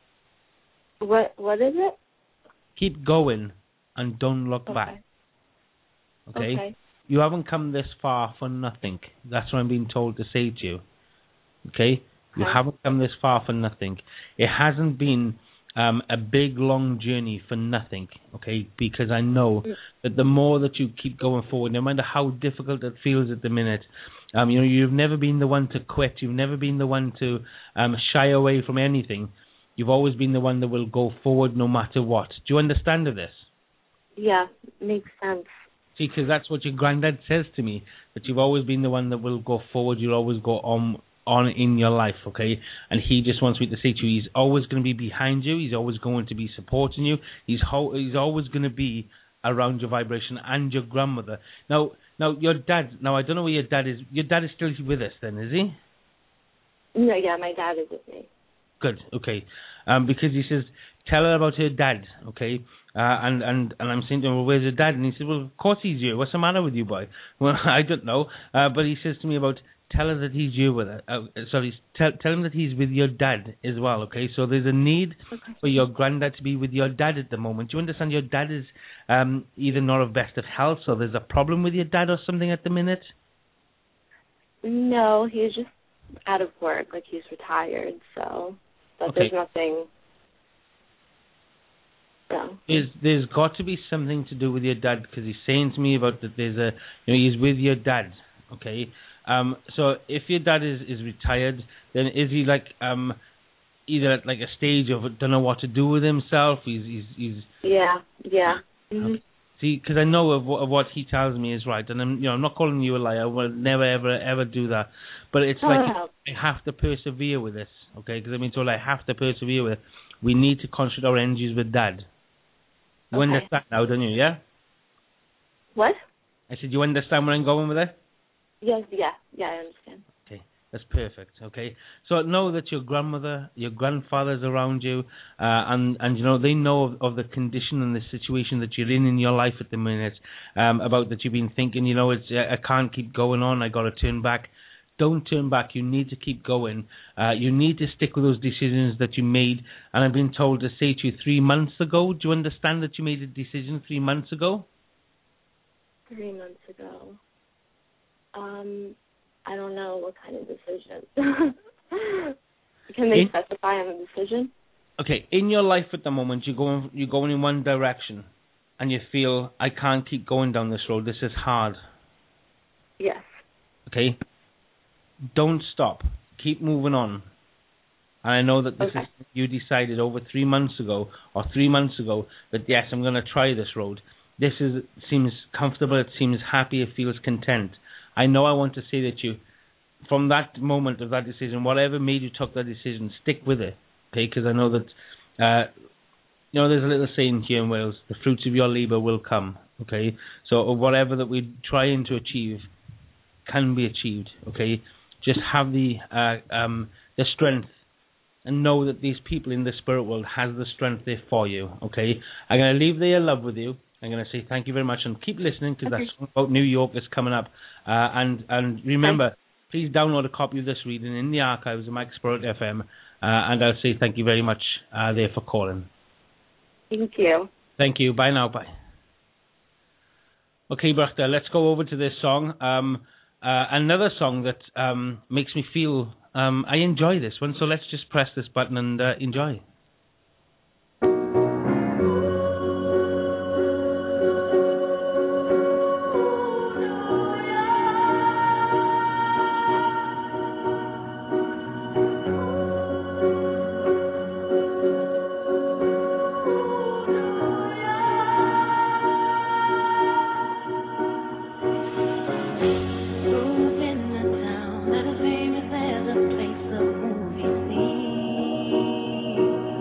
What is it? Keep going and don't look back. Okay? you haven't come this far for nothing. That's what I'm being told to say to you. Okay? You haven't come this far for nothing. It hasn't been a big, long journey for nothing, okay? Because I know that the more that you keep going forward, no matter how difficult it feels at the minute, you've never been the one to quit. You've never been the one to shy away from anything. You've always been the one that will go forward no matter what. Do you understand this? Yeah, makes sense. See, because that's what your granddad says to me, that you've always been the one that will go forward. You'll always go on in your life, okay? And he just wants me to say to you, he's always going to be behind you. He's always going to be supporting you. He's always going to be around your vibration and your grandmother. Now your dad. Now I don't know where your dad is. Your dad is still with us, then, is he? No, yeah, my dad is with me. Good, okay. Because he says, tell her about her dad, okay? And I'm saying to him, well, where's your dad? And he said, well, of course he's here. What's the matter with you, boy? Well, I don't know. But he says to me about, tell her that he's here with her. Tell him that he's with your dad as well, okay? So there's a need for your granddad to be with your dad at the moment. Do you understand your dad is either not of best of health, or there's a problem with your dad or something at the minute? No, he's just out of work. Like, he's retired, so... But there's nothing... No. There's got to be something to do with your dad, because he's saying to me about that there's he's with your dad, okay? So if your dad is retired, then is he like either at like a stage of don't know what to do with himself? He's yeah. Mm-hmm. See, because I know of what he tells me is right, and I'm not calling you a liar. I will never ever do that. But it's I have to persevere with this, okay? Because I've been told I have to persevere with it. We need to concentrate our energies with Dad. You understand now, don't you? Yeah. What? I said, you understand where I'm going with it? Yes, yeah, I understand. Okay, that's perfect. Okay, so know that your grandmother, your grandfather's around you, and they know of the condition and the situation that you're in your life at the minute. About that you've been thinking, I can't keep going on. I got to turn back. Don't turn back. You need to keep going. You need to stick with those decisions that you made. And I've been told to say to you 3 months ago. Do you understand that you made a decision 3 months ago? 3 months ago. I don't know what kind of decision. Can they specify on the decision? Okay, in your life at the moment, you're going in one direction, and you feel, I can't keep going down this road. This is hard. Yes. Okay. Don't stop. Keep moving on. And I know that this is you decided over 3 months ago or 3 months ago that yes, I'm going to try this road. This seems comfortable. It seems happy. It feels content. I know I want to say that you, from that moment of that decision, whatever made you took that decision, stick with it. Okay, because I know that there's a little saying here in Wales: the fruits of your labour will come. Okay, so whatever that we're trying to achieve can be achieved. Okay. Just have the strength and know that these people in the spirit world has the strength there for you, okay? I'm going to leave their love with you. I'm going to say thank you very much and keep listening because that song about New York is coming up. And remember, please download a copy of this reading in the archives of Mike Spirit FM. And I'll say thank you very much there for calling. Thank you. Thank you. Bye now. Bye. Okay, Bertha, let's go over to this song. Another song that makes me feel I enjoy this one, so let's just press this button and enjoy. There's a place of movie scene.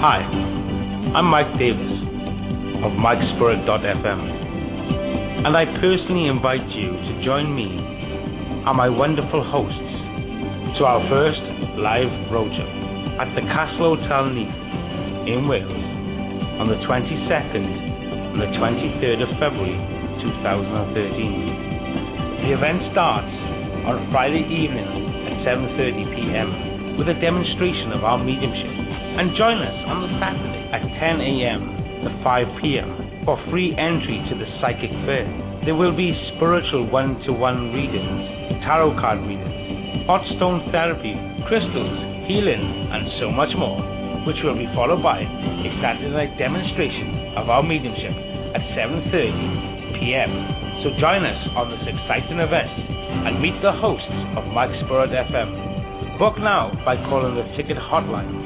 Hi, I'm Mike Davis of MikeSpirit.fm, and I personally invite you to join me and my wonderful hosts to our first live roadshow at the Castle Hotel Neath in Wales on the 22nd and the 23rd of February 2013. The event starts on Friday evening at 7:30 p.m. with a demonstration of our mediumship, and join us on the Saturday at 10 a.m. to 5 p.m. for free entry to the Psychic Fair. There will be spiritual one-to-one readings, tarot card readings, hot stone therapy, crystals, healing, and so much more, which will be followed by a Saturday night demonstration of our mediumship at 7:30 p.m. So join us on this exciting event and meet the hosts of Mike Spirit FM. Book now by calling the ticket hotline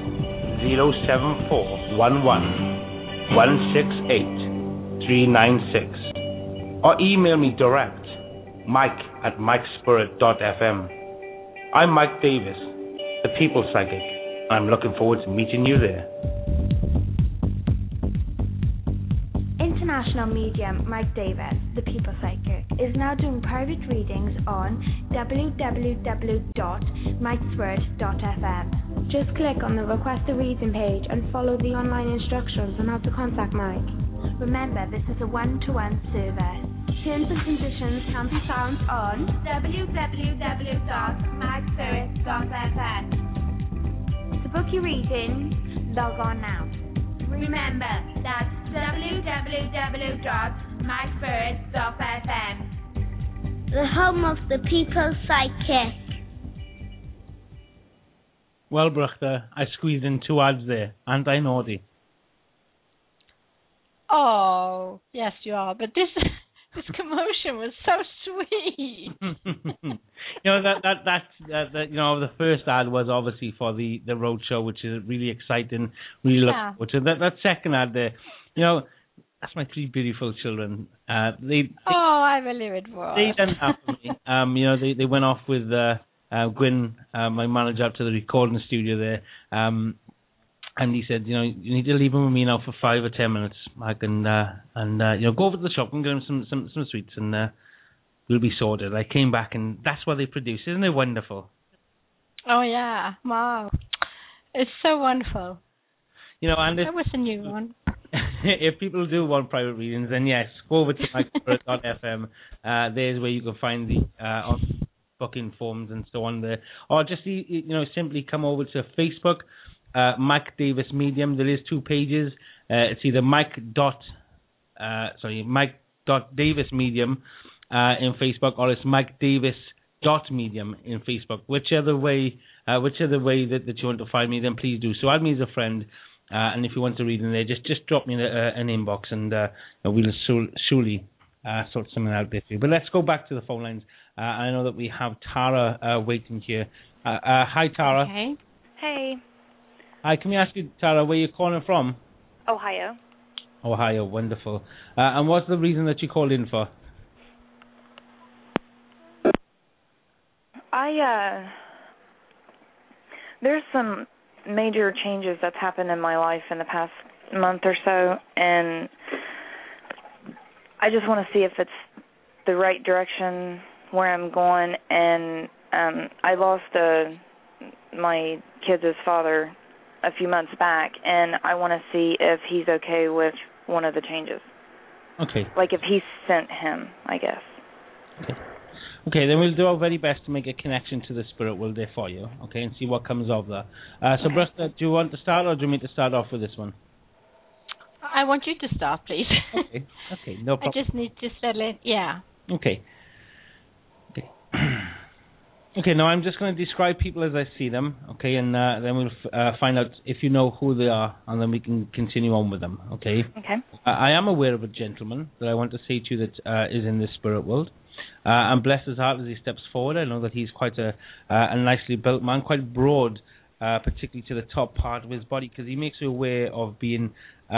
07411 168 396 or email me direct, mike@mikespirit.fm. I'm Mike Davis, the People Psychic, and I'm looking forward to meeting you there. International medium Mike Davis, the People Psychic, is now doing private readings on www.mikespirit.fm. Just click on the Request a Reading page and follow the online instructions on how to contact Mike. Remember, this is a one-to-one service. Terms and conditions can be found on www.mikespirit.fm. To book your reading, log on now. Remember, that's www.mikespirit.fm. The home of the People Psychic. Well, Bruchter, I squeezed in 2 ads there. Aren't I naughty? Oh, yes, you are. But this commotion was so sweet. The first ad was obviously for the roadshow, which is really exciting. Really look forward to that second ad there. That's my 3 beautiful children. I believe it was. They done that for me. They went off with Gwyn, my manager, up to the recording studio there. And he said, you need to leave them with me now for 5 or 10 minutes. I can, go over to the shop and get them some sweets, and we'll be sorted. I came back, and that's what they produce. Isn't it wonderful? Oh, yeah. Wow. It's so wonderful. And that was a new one. If people do want private readings, then yes, go over to MikeSpirit.fm. There's where you can find the on booking forms and so on there. Or just, simply come over to Facebook. Mike Davis Medium. There is 2 pages. It's either Mike.Davis Medium in Facebook, or it's Mike Davis .medium in Facebook. Whichever way that you want to find me, then please do. So add me as a friend, and if you want to read in there, just drop me an inbox, and we'll surely sort something out there for you. But let's go back to the phone lines. I know that we have Tara waiting here. Hi, Tara. Okay. Hey. Hi, can we ask you, Tara, where you're calling from? Ohio. Ohio, wonderful. And what's the reason that you called in for? There's some major changes that's happened in my life in the past month or so, and I just want to see if it's the right direction where I'm going. And I lost my kids' father a few months back, and I want to see if he's okay with one of the changes. Okay. Like if he sent him, I guess. Okay, then we'll do our very best to make a connection to the spirit world there for you, okay, and see what comes of that. So, Bruster, do you want to start, or do you want me to start off with this one? I want you to start, please. Okay, no problem. I just need to settle it, yeah. Okay. Okay, now I'm just going to describe people as I see them, okay, and then we'll find out if you know who they are, and then we can continue on with them, okay? Okay. I am aware of a gentleman that I want to say to you that is in the spirit world. And bless his heart as he steps forward. I know that he's quite a nicely built man, quite broad, particularly to the top part of his body, because he makes you aware of being,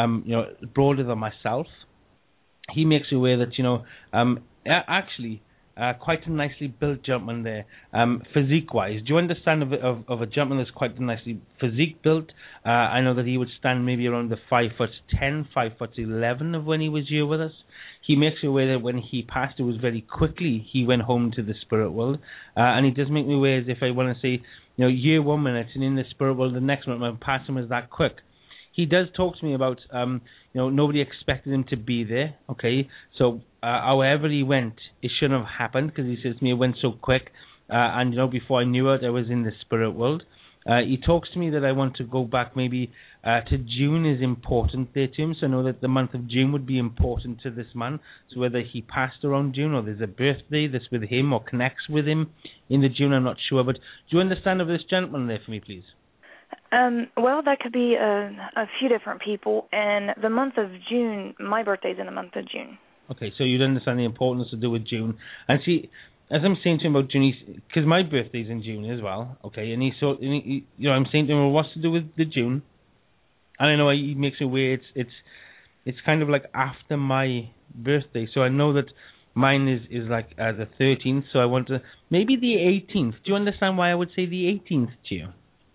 broader than myself. He makes you aware that, quite a nicely built gentleman there, physique-wise. Do you understand of a gentleman that's quite nicely physique built? I know that he would stand maybe around the 5'10", 5'11" of when he was here with us. He makes me aware that when he passed, it was very quickly he went home to the spirit world, and he does make me aware as if I want to say, year 1 minute and in the spirit world the next minute, my passing was that quick. He does talk to me about, nobody expected him to be there, okay? So, however he went, it shouldn't have happened, because he says to me it went so quick, and, before I knew it, I was in the spirit world. He talks to me that I want to go back maybe to June is important there to him, so I know that the month of June would be important to this man. So whether he passed around June or there's a birthday that's with him or connects with him in the June, I'm not sure. But do you understand of this gentleman there for me, please? Well, that could be a few different people. And the month of June, my birthday's in the month of June. Okay, so you'd understand the importance to do with June. And see, as I'm saying to him about June, because my birthday's in June as well, okay, and I'm saying to him, well, what's to do with the June? And I know he makes it aware it's kind of like after my birthday, so I know that mine is like the 13th, so I want to, maybe the 18th. Do you understand why I would say the 18th to you?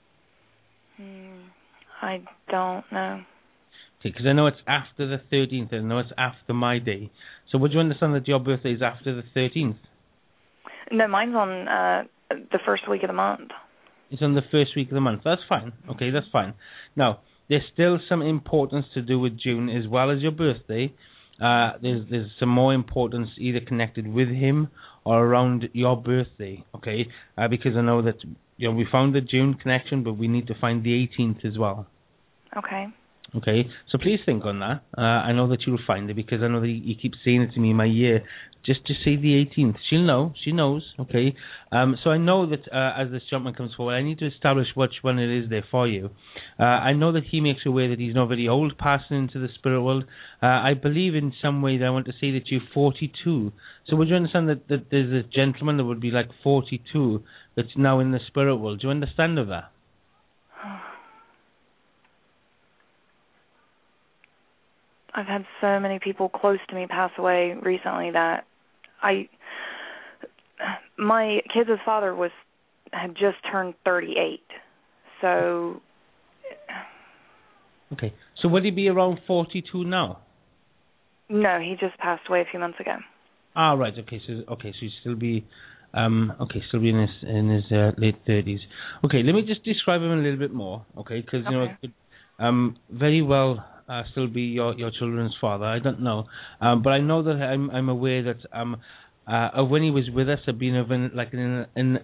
I don't know. Okay, because I know it's after the 13th, and I know it's after my day. So would you understand that your birthday is after the 13th? No, mine's on the first week of the month. It's on the first week of the month. That's fine. Okay, that's fine. Now, there's still some importance to do with June as well as your birthday. There's some more importance either connected with him or around your birthday, okay? Because I know that we found the June connection, but we need to find the 18th as well. Okay. Okay, so please think on that. I know that you'll find it because I know that he keeps saying it to me in my ear. Just say the 18th. She'll know. She knows. Okay. So I know that as this gentleman comes forward, I need to establish which one it is there for you. I know that he makes aware that he's not very old, passing into the spirit world. I believe in some way that I want to say that you're 42. So would you understand that there's a gentleman that would be like 42 that's now in the spirit world? Do you understand of that? I've had so many people close to me pass away recently that my kids' father had just turned 38. So. Okay. So would he be around 42 now? No, he just passed away a few months ago. Ah, right. Okay. So he'd still be, still be in his late 30s. Okay. Let me just describe him a little bit more. Okay, because very well. Still be your children's father. I don't know, but I know that I'm aware that of when he was with us, I've been in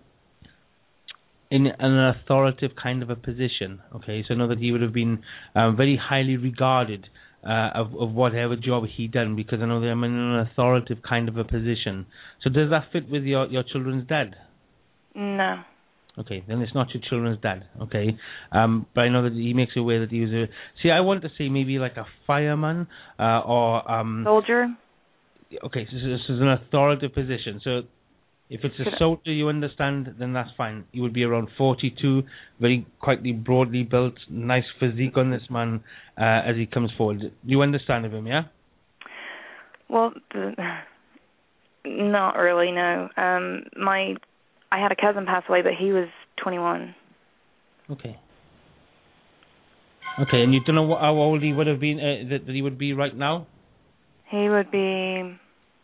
an authoritative kind of a position. Okay, so I know that he would have been very highly regarded of whatever job he done, because I know that I'm in an authoritative kind of a position. So does that fit with your children's dad? No. Okay, then it's not your children's dad, okay? But I know that he makes it aware that he was I want to say maybe like a fireman or... soldier? Okay, so this is an authoritative position. So if it's a soldier, you understand, then that's fine. He would be around 42, very quite broadly built, nice physique on this man as he comes forward. You understand of him, yeah? Well, not really, no. I had a cousin pass away, but he was 21. Okay. Okay, and you don't know how old he would have been, that he would be right now? He would be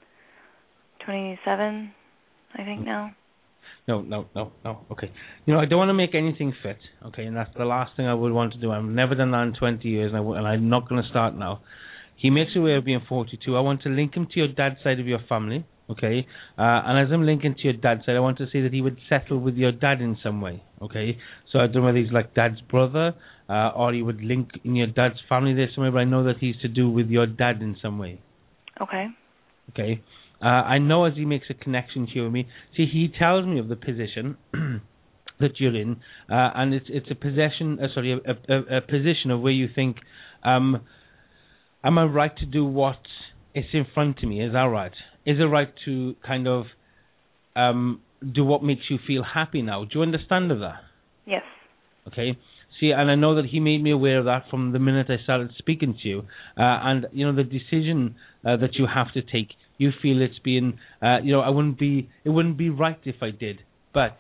27, I think, now. No. Okay. I don't want to make anything fit, okay, and that's the last thing I would want to do. I've never done that in 20 years, and I'm not going to start now. He makes a way of being 42. I want to link him to your dad's side of your family. Okay, and as I'm linking to your dad's side, I want to say that he would settle with your dad in some way. Okay, so I don't know whether he's like dad's brother or he would link in your dad's family there somewhere, but I know that he's to do with your dad in some way. Okay. Okay, I know as he makes a connection here with me. See, he tells me of the position that you're in, and it's a position. A position of where you think, am I right to do what is in front of me? Is that right? Is it right to kind of do what makes you feel happy now? Do you understand of that? Yes. Okay. See, and I know that he made me aware of that from the minute I started speaking to you. And the decision that you have to take, you feel it's been, it wouldn't be right if I did. But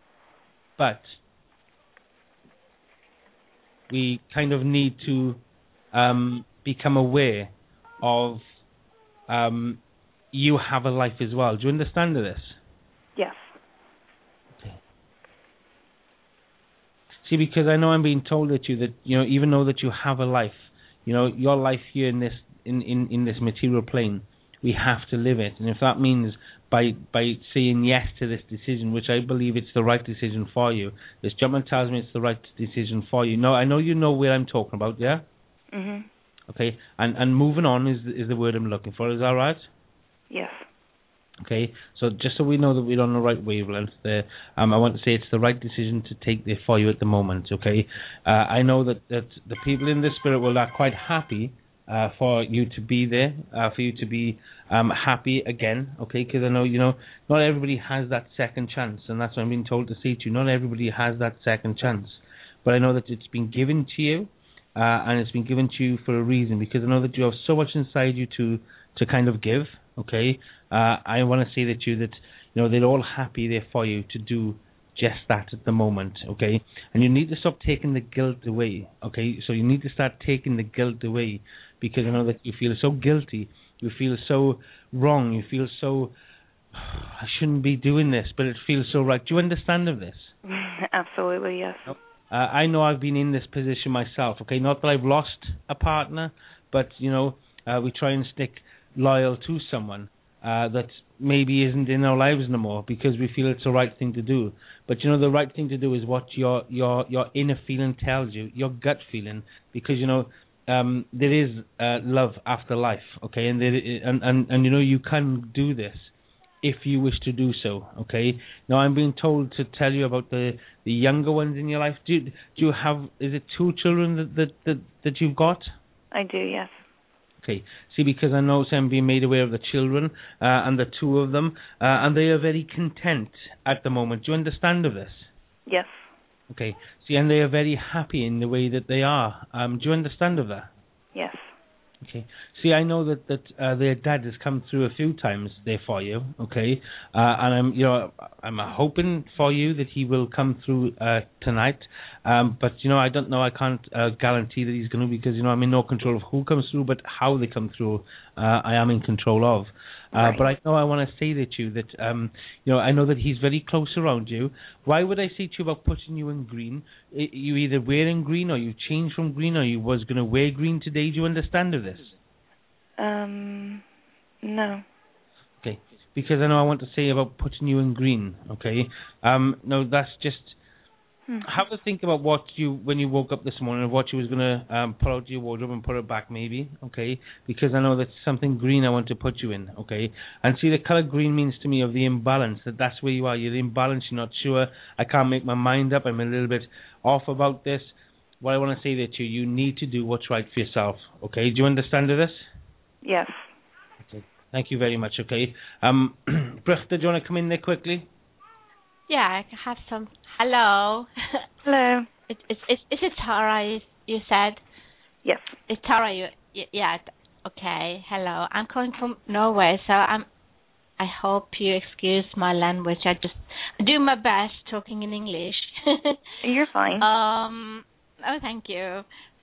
we kind of need to become aware of you have a life as well. Do you understand this? Yes. Okay. See, because I know I'm being told that even though that you have a life, your life here in this in this material plane, we have to live it. And if that means by saying yes to this decision, which I believe it's the right decision for you, this gentleman tells me it's the right decision for you. No, I know you know where I'm talking about, yeah? Mhm. Okay, and moving on is the word I'm looking for. Is that right? Yes. Okay, so just so we know that we're on the right wavelength there, I want to say it's the right decision to take there for you at the moment, okay? I know that the people in the spirit world are quite happy for you to be there, for you to be happy again, okay? Because I know, not everybody has that second chance, and that's what I'm being told to say to you. Not everybody has that second chance. But I know that it's been given to you, and it's been given to you for a reason, because I know that you have so much inside you to kind of give, okay? I want to say that they're all happy there for you to do just that at the moment, okay? And you need to stop taking the guilt away, okay? So you need to start taking the guilt away, because I know that you feel so guilty, you feel so wrong, you feel so, I shouldn't be doing this, but it feels so right. Do you understand of this? Absolutely, yes. I know I've been in this position myself, okay? Not that I've lost a partner, but, we try and stick loyal to someone that maybe isn't in our lives no more, because we feel it's the right thing to do. But the right thing to do is what your inner feeling tells you, your gut feeling, because there is love after life, okay, and you can do this if you wish to do so, okay. Now I'm being told to tell you about the younger ones in your life. Do you have? Is it 2 children that you've got? I do, yes. Okay. See, because I know I'm being made aware of the children and the 2 of them, and they are very content at the moment. Do you understand of this? Yes. Okay. See, and they are very happy in the way that they are. Do you understand of that? Yes. Okay. See, I know that their dad has come through a few times there for you. Okay. And I'm hoping for you that he will come through tonight. But I don't know. I can't guarantee that he's going to, because I'm in no control of who comes through, but how they come through, I am in control of. Right. But I know I want to say that to you that I know that he's very close around you. Why would I say to you about putting you in green? You either wearing green, or you changed from green, or you was going to wear green today. Do you understand of this? No. Okay, because I know I want to say about putting you in green. Okay, no, that's just. Have a think about when you woke up this morning, what you was gonna pull out your wardrobe and put it back, maybe. Okay, because I know that's something green I want to put you in. Okay, and see, the color green means to me of the imbalance. That's where you are. You're imbalanced. You're not sure. I can't make my mind up. I'm a little bit off about this. What I want to say to you need to do what's right for yourself. Okay, do you understand this? Yes. Okay. Thank you very much. Okay. Britta, do you want to come in there quickly? Yeah, I have some. Hello. Hello. Is it Tara? You said. Yes. It's Tara. Yeah. Okay. Hello. I'm calling from Norway, so I hope you excuse my language. I just do my best talking in English. You're fine. Oh, thank you.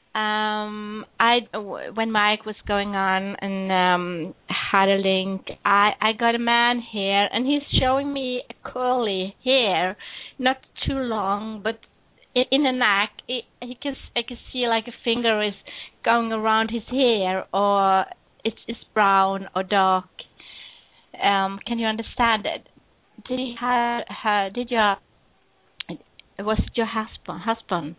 When Mike was going on and had a link, I got a man here, and he's showing me a curly hair, not too long, but in the neck. I can see like a finger is going around his hair, or it's brown or dark. Can you understand it? Was it your husband?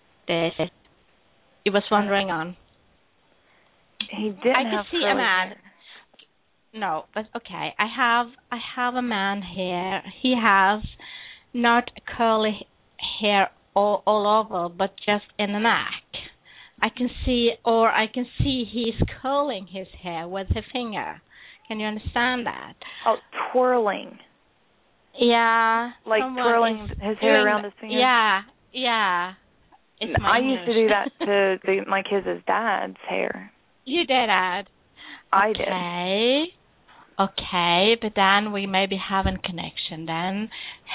You was wandering on. He didn't I have can see a man. Hair. No, but okay. I have a man here. He has not curly hair all over, but just in the neck. I can see he's curling his hair with a finger. Can you understand that? Oh, twirling. Yeah. Like twirling his hair around his finger? Yeah. It's my I English. used to do that to my kids' dad's hair. You did, Ed. I did. Okay, but then we maybe haven't connection then.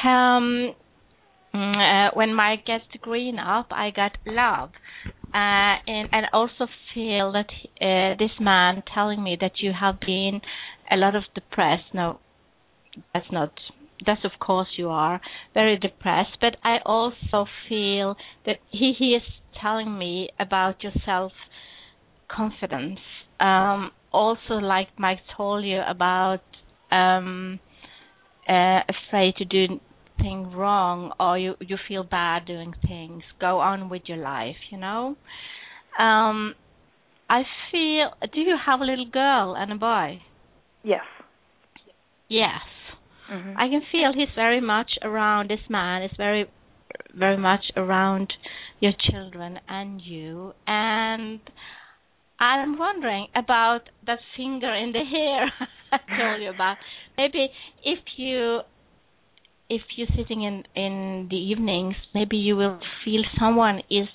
When Mike gets green up, I got love. And I also feel that this man telling me that you have been a lot of depressed. No, that's not. That's of course you are very depressed. But I also feel that he is telling me about your self-confidence. Also, like Mike told you about afraid to do things wrong, or you feel bad doing things. Go on with your life, you know. I feel. Do you have a little girl and a boy? Yes. Yes. Mm-hmm. I can feel he's very much around. This man is very, very much around your children and you. And I'm wondering about that finger in the hair I told you about. Maybe if you're sitting in the evenings, maybe you will feel someone is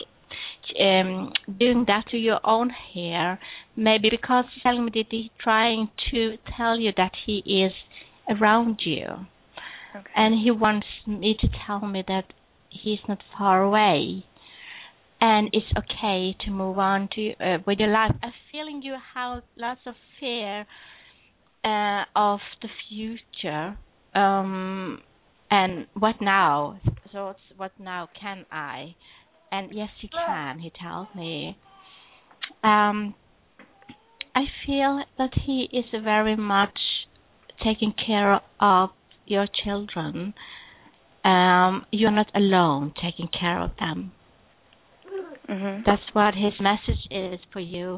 doing that to your own hair. Maybe because he's telling me that he's trying to tell you that he is around you. Okay. And he wants me to tell me that he's not far away. And it's okay to move on to with your life. I'm feeling you have lots of fear of the future. And what now? So it's what now can I? And yes, you can, he tells me. I feel that he is very much taking care of your children. You're not alone taking care of them. Mm-hmm. That's what his message is for you.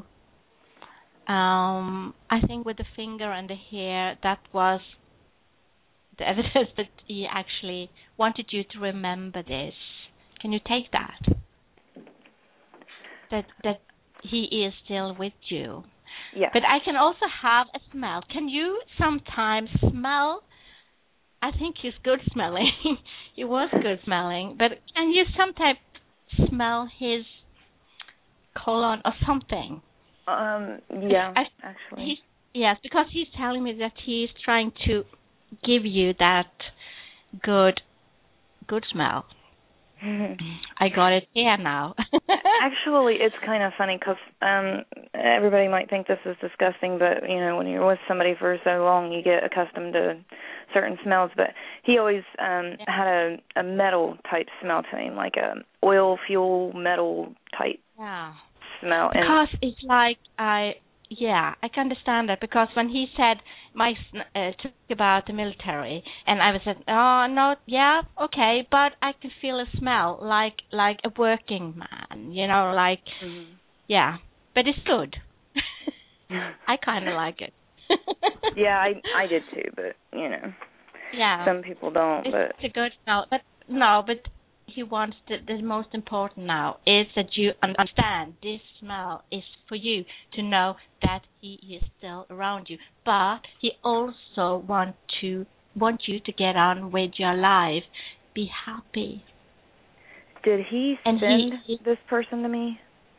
I think with the finger and the hair, that was the evidence that he actually wanted you to remember this. Can you take that? That he is still with you. Yeah. But I can also have a smell. Can you sometimes smell? I think he's good smelling. He was good smelling. But can you sometimes smell his cologne or something? Yeah, actually. Yes, because he's telling me that he's trying to give you that good smell. I got it here now. Actually, it's kind of funny because everybody might think this is disgusting, but you know, when you're with somebody for so long, you get accustomed to certain smells. But he always had a metal type smell to him, like a oil fuel metal type smell. Because it's like I can understand that, because when he said talk about the military, and I was said, oh no, yeah, okay, but I can feel a smell like a working man, you know, like but it's good. I kind of like it. Yeah, I did too, but you know, some people don't. It's a good smell, but he wants the most important now is that you understand this smell is for you to know that he is still around you. But he also want you to get on with your life, be happy. Did he send this person to me?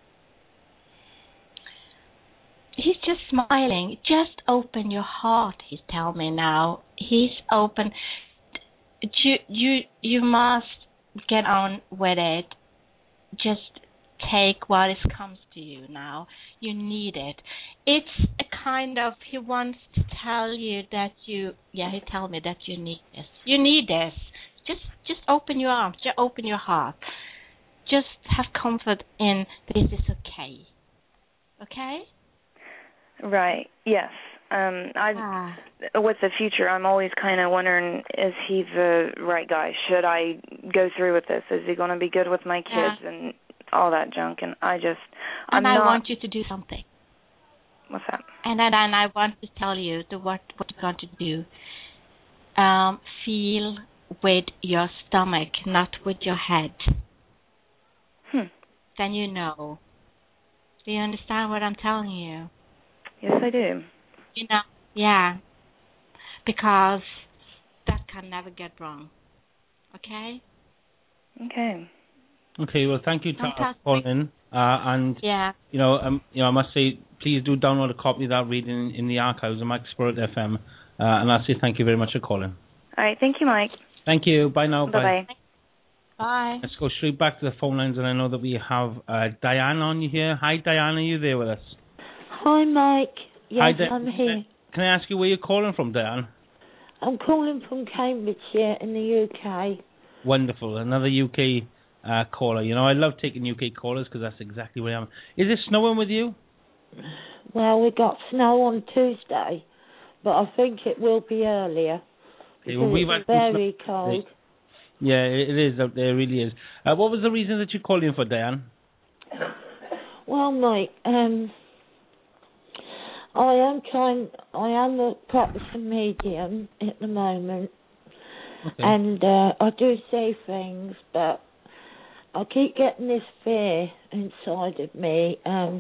He's just smiling. Just open your heart, he's telling me now. He's open. You must get on with it. Just take what comes to you now. You need it. It's a kind of, he wants to tell you that he told me that you need this. You need this. Just open your arms. Just open your heart. Just have comfort in this is okay. Okay? Right. Yes. With the future, I'm always kind of wondering, is he the right guy? Should I go through with this? Is he going to be good with my kids and all that junk? And I want you to do something. What's that? And then I want to tell you what you're going to do. Feel with your stomach, not with your head. Then you know. Do you understand what I'm telling you? Yes, I do. You know, yeah, because that can never get wrong. Okay? Okay. Okay, well, thank you, Tara, Fantastic. for calling. And Yeah. I must say, please do download a copy of that reading in the archives of Mike Spirit FM. And I'll say thank you very much for calling. All right. Thank you, Mike. Thank you. Bye now. Bye-bye. Bye. Let's go straight back to the phone lines, and I know that we have Diane on you here. Hi, Diane. Are you there with us? Hi, Mike. Yes, Hi, I'm here. Can I ask you where you're calling from, Diane? I'm calling from Cambridgeshire in the UK. Wonderful. Another UK caller. You know, I love taking UK callers because that's exactly where I am. Is it snowing with you? Well, we got snow on Tuesday, but I think it will be earlier. Okay, well, we've It's had very cold. Yeah, it is out there. It really is. What was the reason that you called in for, Diane? Well, Mike, I am a practicing medium at the moment, Okay. and I do see things, but I keep getting this fear inside of me.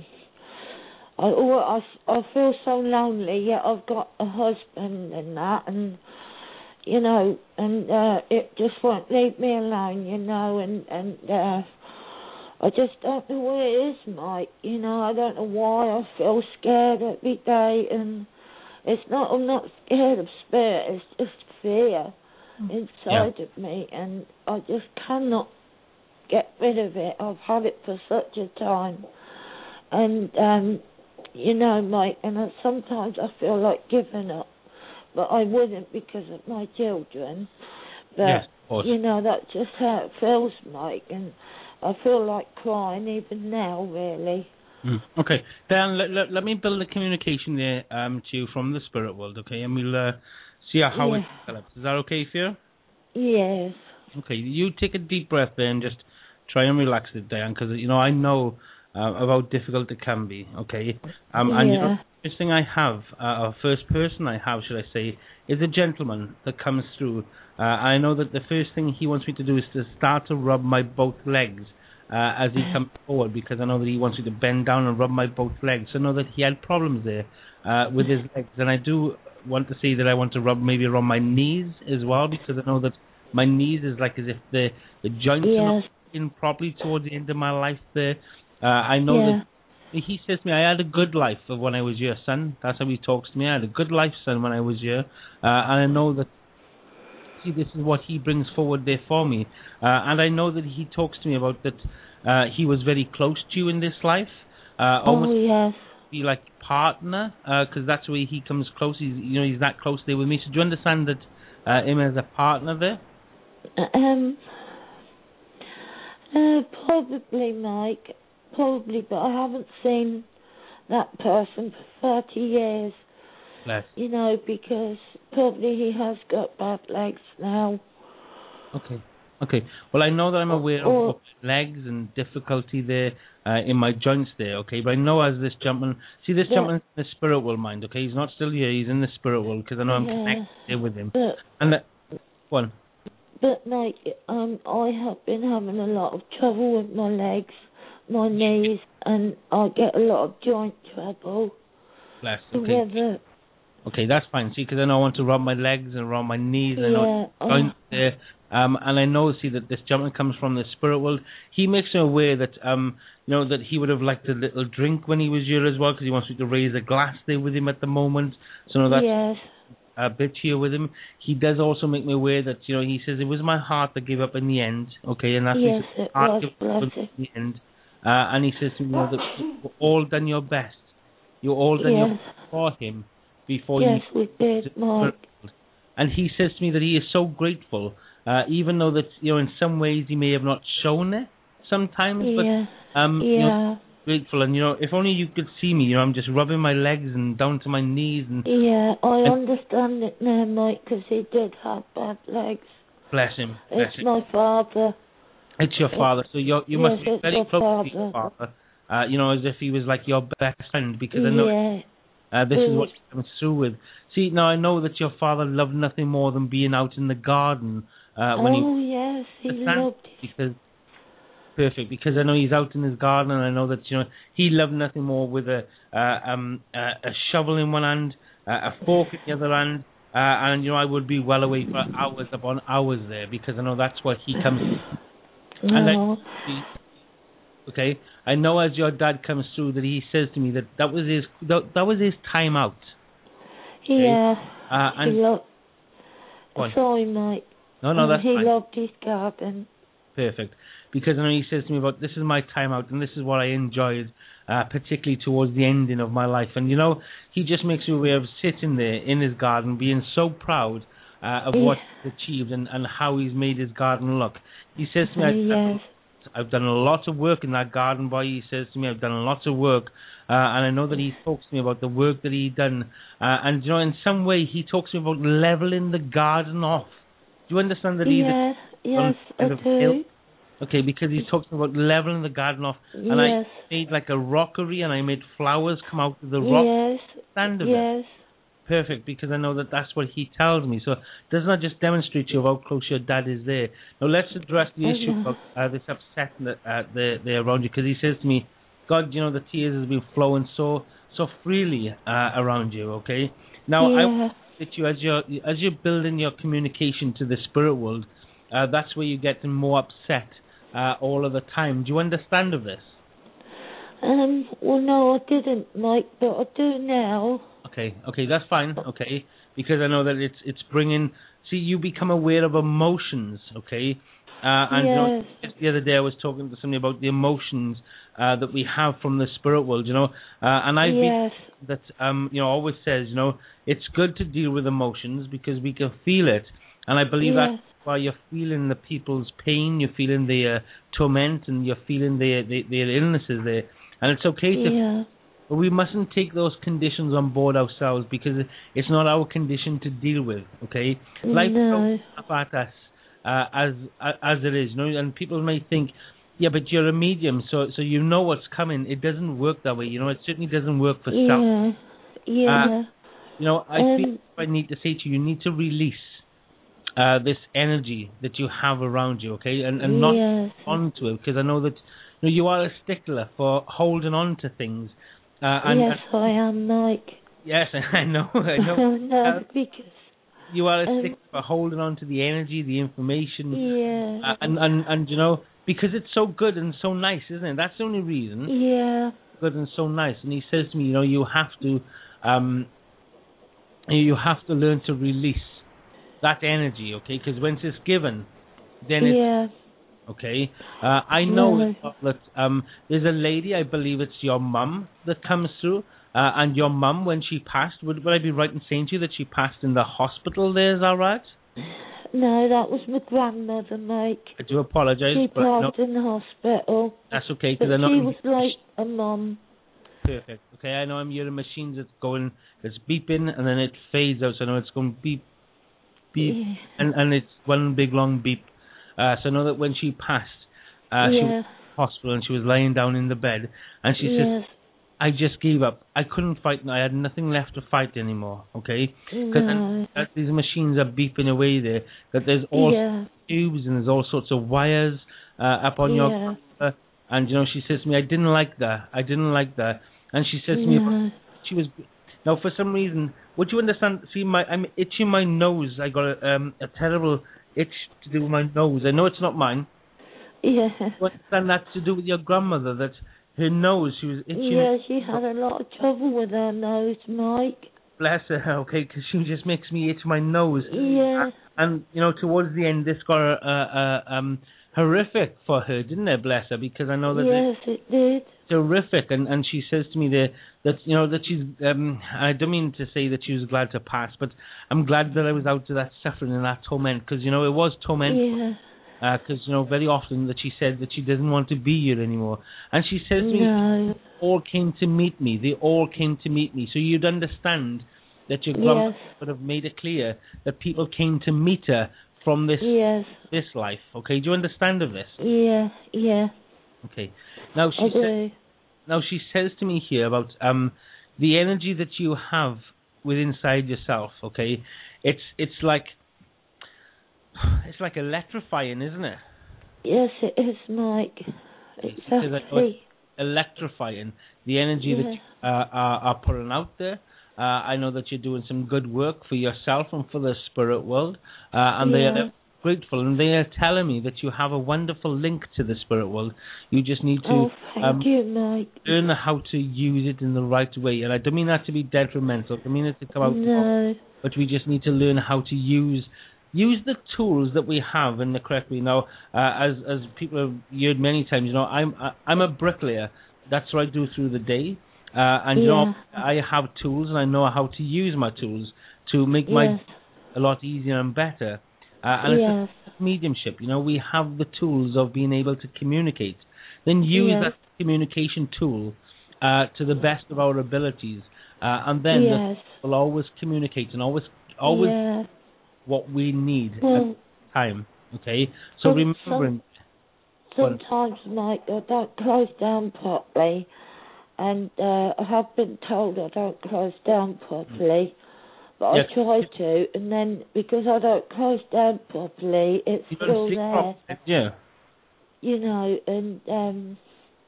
I feel so lonely, yet I've got a husband and that, and you know, and it just won't leave me alone, you know, and I just don't know what it is, Mike. You know, I don't know why I feel scared every day, and I'm not scared of spirit, it's just fear inside of me, and I just cannot get rid of it. I've had it for such a time, and you know, Mike, and sometimes I feel like giving up, but I wouldn't because of my children. But yes, of course. you know, that's just how it feels, Mike, and I feel like crying even now, really. Okay, Dan, let me build a communication there to you from the spirit world, okay, and we'll see how it develops. Is that okay for you? Yes. Okay, you take a deep breath there and just try and relax it, Dan, because, you know, I know of how difficult it can be, okay? And you know, the first thing I have, or first person I have, should I say, is a gentleman that comes through. I know that the first thing he wants me to do is to start to rub my both legs as he comes forward, because I know that he wants me to bend down and rub my both legs. So I know that he had problems there with his legs. And I do want to say that I want to rub maybe around my knees as well, because I know that my knees is like as if the joints are not in properly towards the end of my life there. I know that he says to me, I had a good life when I was your son. That's how he talks to me. I had a good life, son, when I was here. And I know that, see, this is what he brings forward there for me. And I know that he talks to me about that he was very close to you in this life. Almost be like partner, because that's where he comes close. He's that close there with me. So do you understand that him as a partner there? Probably, Mike. Probably, but I haven't seen that person for 30 years. Bless. You know, because probably he has got bad legs now. Okay. Well, I know that I'm aware of legs and difficulty there in my joints there, okay? But I know as this gentleman... See, this gentleman's in the spirit world mind, okay? He's not still here. He's in the spirit world because I know I'm connected there with him. One. But, Mike, I have been having a lot of trouble with my legs, my knees, and I get a lot of joint trouble. Bless. Okay. Okay, that's fine. See, because I know I want to rub my legs and rub my knees. I know joints there. And I know, see, that this gentleman comes from the spirit world. He makes me aware that, that he would have liked a little drink when he was here as well, because he wants me to raise a glass there with him at the moment. So that's a bit here with him. He does also make me aware that, he says it was my heart that gave up in the end, okay, and that's it was, bless it. In the end. And he says to me, that you've all done your best. You've all done your best for him before you... Yes, we did, Mark. And he says to me that he is so grateful, even though that, in some ways he may have not shown it sometimes, but grateful. And, if only you could see me, I'm just rubbing my legs and down to my knees. And I understand it now, Mike, because he did have bad legs. Bless him. It's my father. It's your father, so you must be very close to your father. As if he was like your best friend, because I know this is what he comes through with. See, now I know that your father loved nothing more than being out in the garden when he loved it. Because I know he's out in his garden, and I know that he loved nothing more with a shovel in one hand, a fork in the other hand, and I would be well away for hours upon hours there, because I know that's what he comes. No. And I know as your dad comes through that he says to me that was his time out. Okay? Yeah. And sorry, mate. No, that's he fine. loved his garden. Perfect. Because I know he says to me about this is my time out and this is what I enjoyed, particularly towards the ending of my life. And he just makes me aware of sitting there in his garden, being so proud of what he's achieved and how he's made his garden look. He says to me, I've done a lot of work in that garden, boy. He says to me, I've done lots of work. And I know that he talks to me about the work that he'd done. And, in some way, he talks to me about leveling the garden off. Do you understand that Yes, I do. Okay, because he's talking about leveling the garden off. And I made like a rockery and I made flowers come out of the rock. Stand of it. Perfect, because I know that that's what he tells me. So doesn't that just demonstrate to you how close your dad is there? Now let's address the issue of this upset there around you, because he says to me, God, the tears have been flowing so freely around you. Okay. Now I want that you, as you're building your communication to the spirit world, that's where you get more upset all of the time. Do you understand of this? Well, no, I didn't, Mike, but I do now. Okay, that's fine. Okay, because I know that it's bringing. See, you become aware of emotions. Okay, and just the other day I was talking to somebody about the emotions that we have from the spirit world. And I've been that always says it's good to deal with emotions because we can feel it, and I believe that's why you're feeling the people's pain, you're feeling their torment, and you're feeling their illnesses there, and it's okay to. But we mustn't take those conditions on board ourselves because it's not our condition to deal with. Okay, life comes at us as it is. And people may think, yeah, but you're a medium, so you know what's coming. It doesn't work that way. It certainly doesn't work for self. I feel I need to say to you, you need to release this energy that you have around you. Okay, and not onto it, because I know that you are a stickler for holding on to things. Yes, I am, Mike. Yes, I know. No, because you are a stickler for holding on to the energy, the information. And because it's so good and so nice, isn't it? That's the only reason. Yeah. Good and so nice. And he says to me, you have to learn to release that energy, okay? Because once it's given, then it's okay. I know that there's a lady, I believe it's your mum, that comes through. And your mum, when she passed, would I be right in saying to you that she passed in the hospital there, is that right? No, that was my grandmother, Mike. I do apologise. She passed in the hospital. That's okay, because she was like a mum. Perfect. Okay, I know I'm hearing machines that's going, it's beeping, and then it fades out, so I know it's going beep, beep, and it's one big long beep. So I know that when she passed, she was in the hospital and she was lying down in the bed, and she said, I just gave up. I couldn't fight. I had nothing left to fight anymore, okay? Because these machines are beeping away there, that there's all tubes and there's all sorts of wires up on your computer. And, she says to me, I didn't like that. And she says to me, she was... Now, for some reason, would you understand? See, I'm itching my nose. I got a terrible itch to do with my nose. I know it's not mine. Yeah. You understand that's to do with your grandmother, that her nose, she was itching. Yeah, she had a lot of trouble with her nose, Mike. Bless her, okay, because she just makes me itch my nose. Yeah. And, towards the end, this got horrific for her, didn't it, bless her? Because I know that... Yes, it did. Horrific, and she says to me there that, that she's... I don't mean to say that she was glad to pass, but I'm glad that I was out of that suffering and that torment, because, it was torment. Yeah. Because, very often that she said that she doesn't want to be here anymore. And she says to me, they all came to meet me. They all came to meet me. So you'd understand that your grandmother would have made it clear that people came to meet her from this life. Okay, do you understand of this? Yeah. Okay. Now she says to me here about the energy that you have within inside yourself, okay? It's like electrifying, isn't it? Yes, it is, Mike. Exactly. Electrifying. The energy that you are putting out there. I know that you're doing some good work for yourself and for the spirit world. And they are grateful, and they are telling me that you have a wonderful link to the spirit world. You just need to thank you, Mike. learn how to use it in the right way. And I don't mean that to be detrimental. I don't mean it to come out wrong, but we just need to learn how to use the tools that we have in the correct way. Now, as people have heard many times, I'm a bricklayer. That's what I do through the day. And I have tools, and I know how to use my tools to make my a lot easier and better. And it's mediumship. We have the tools of being able to communicate. Then use that communication tool to the best of our abilities, and then we'll always communicate and always what we need at the time. Okay, so remembering. Sometimes, Mike, I don't close down properly. And I have been told I don't close down properly, but I try to, and then because I don't close down properly, it's still there. And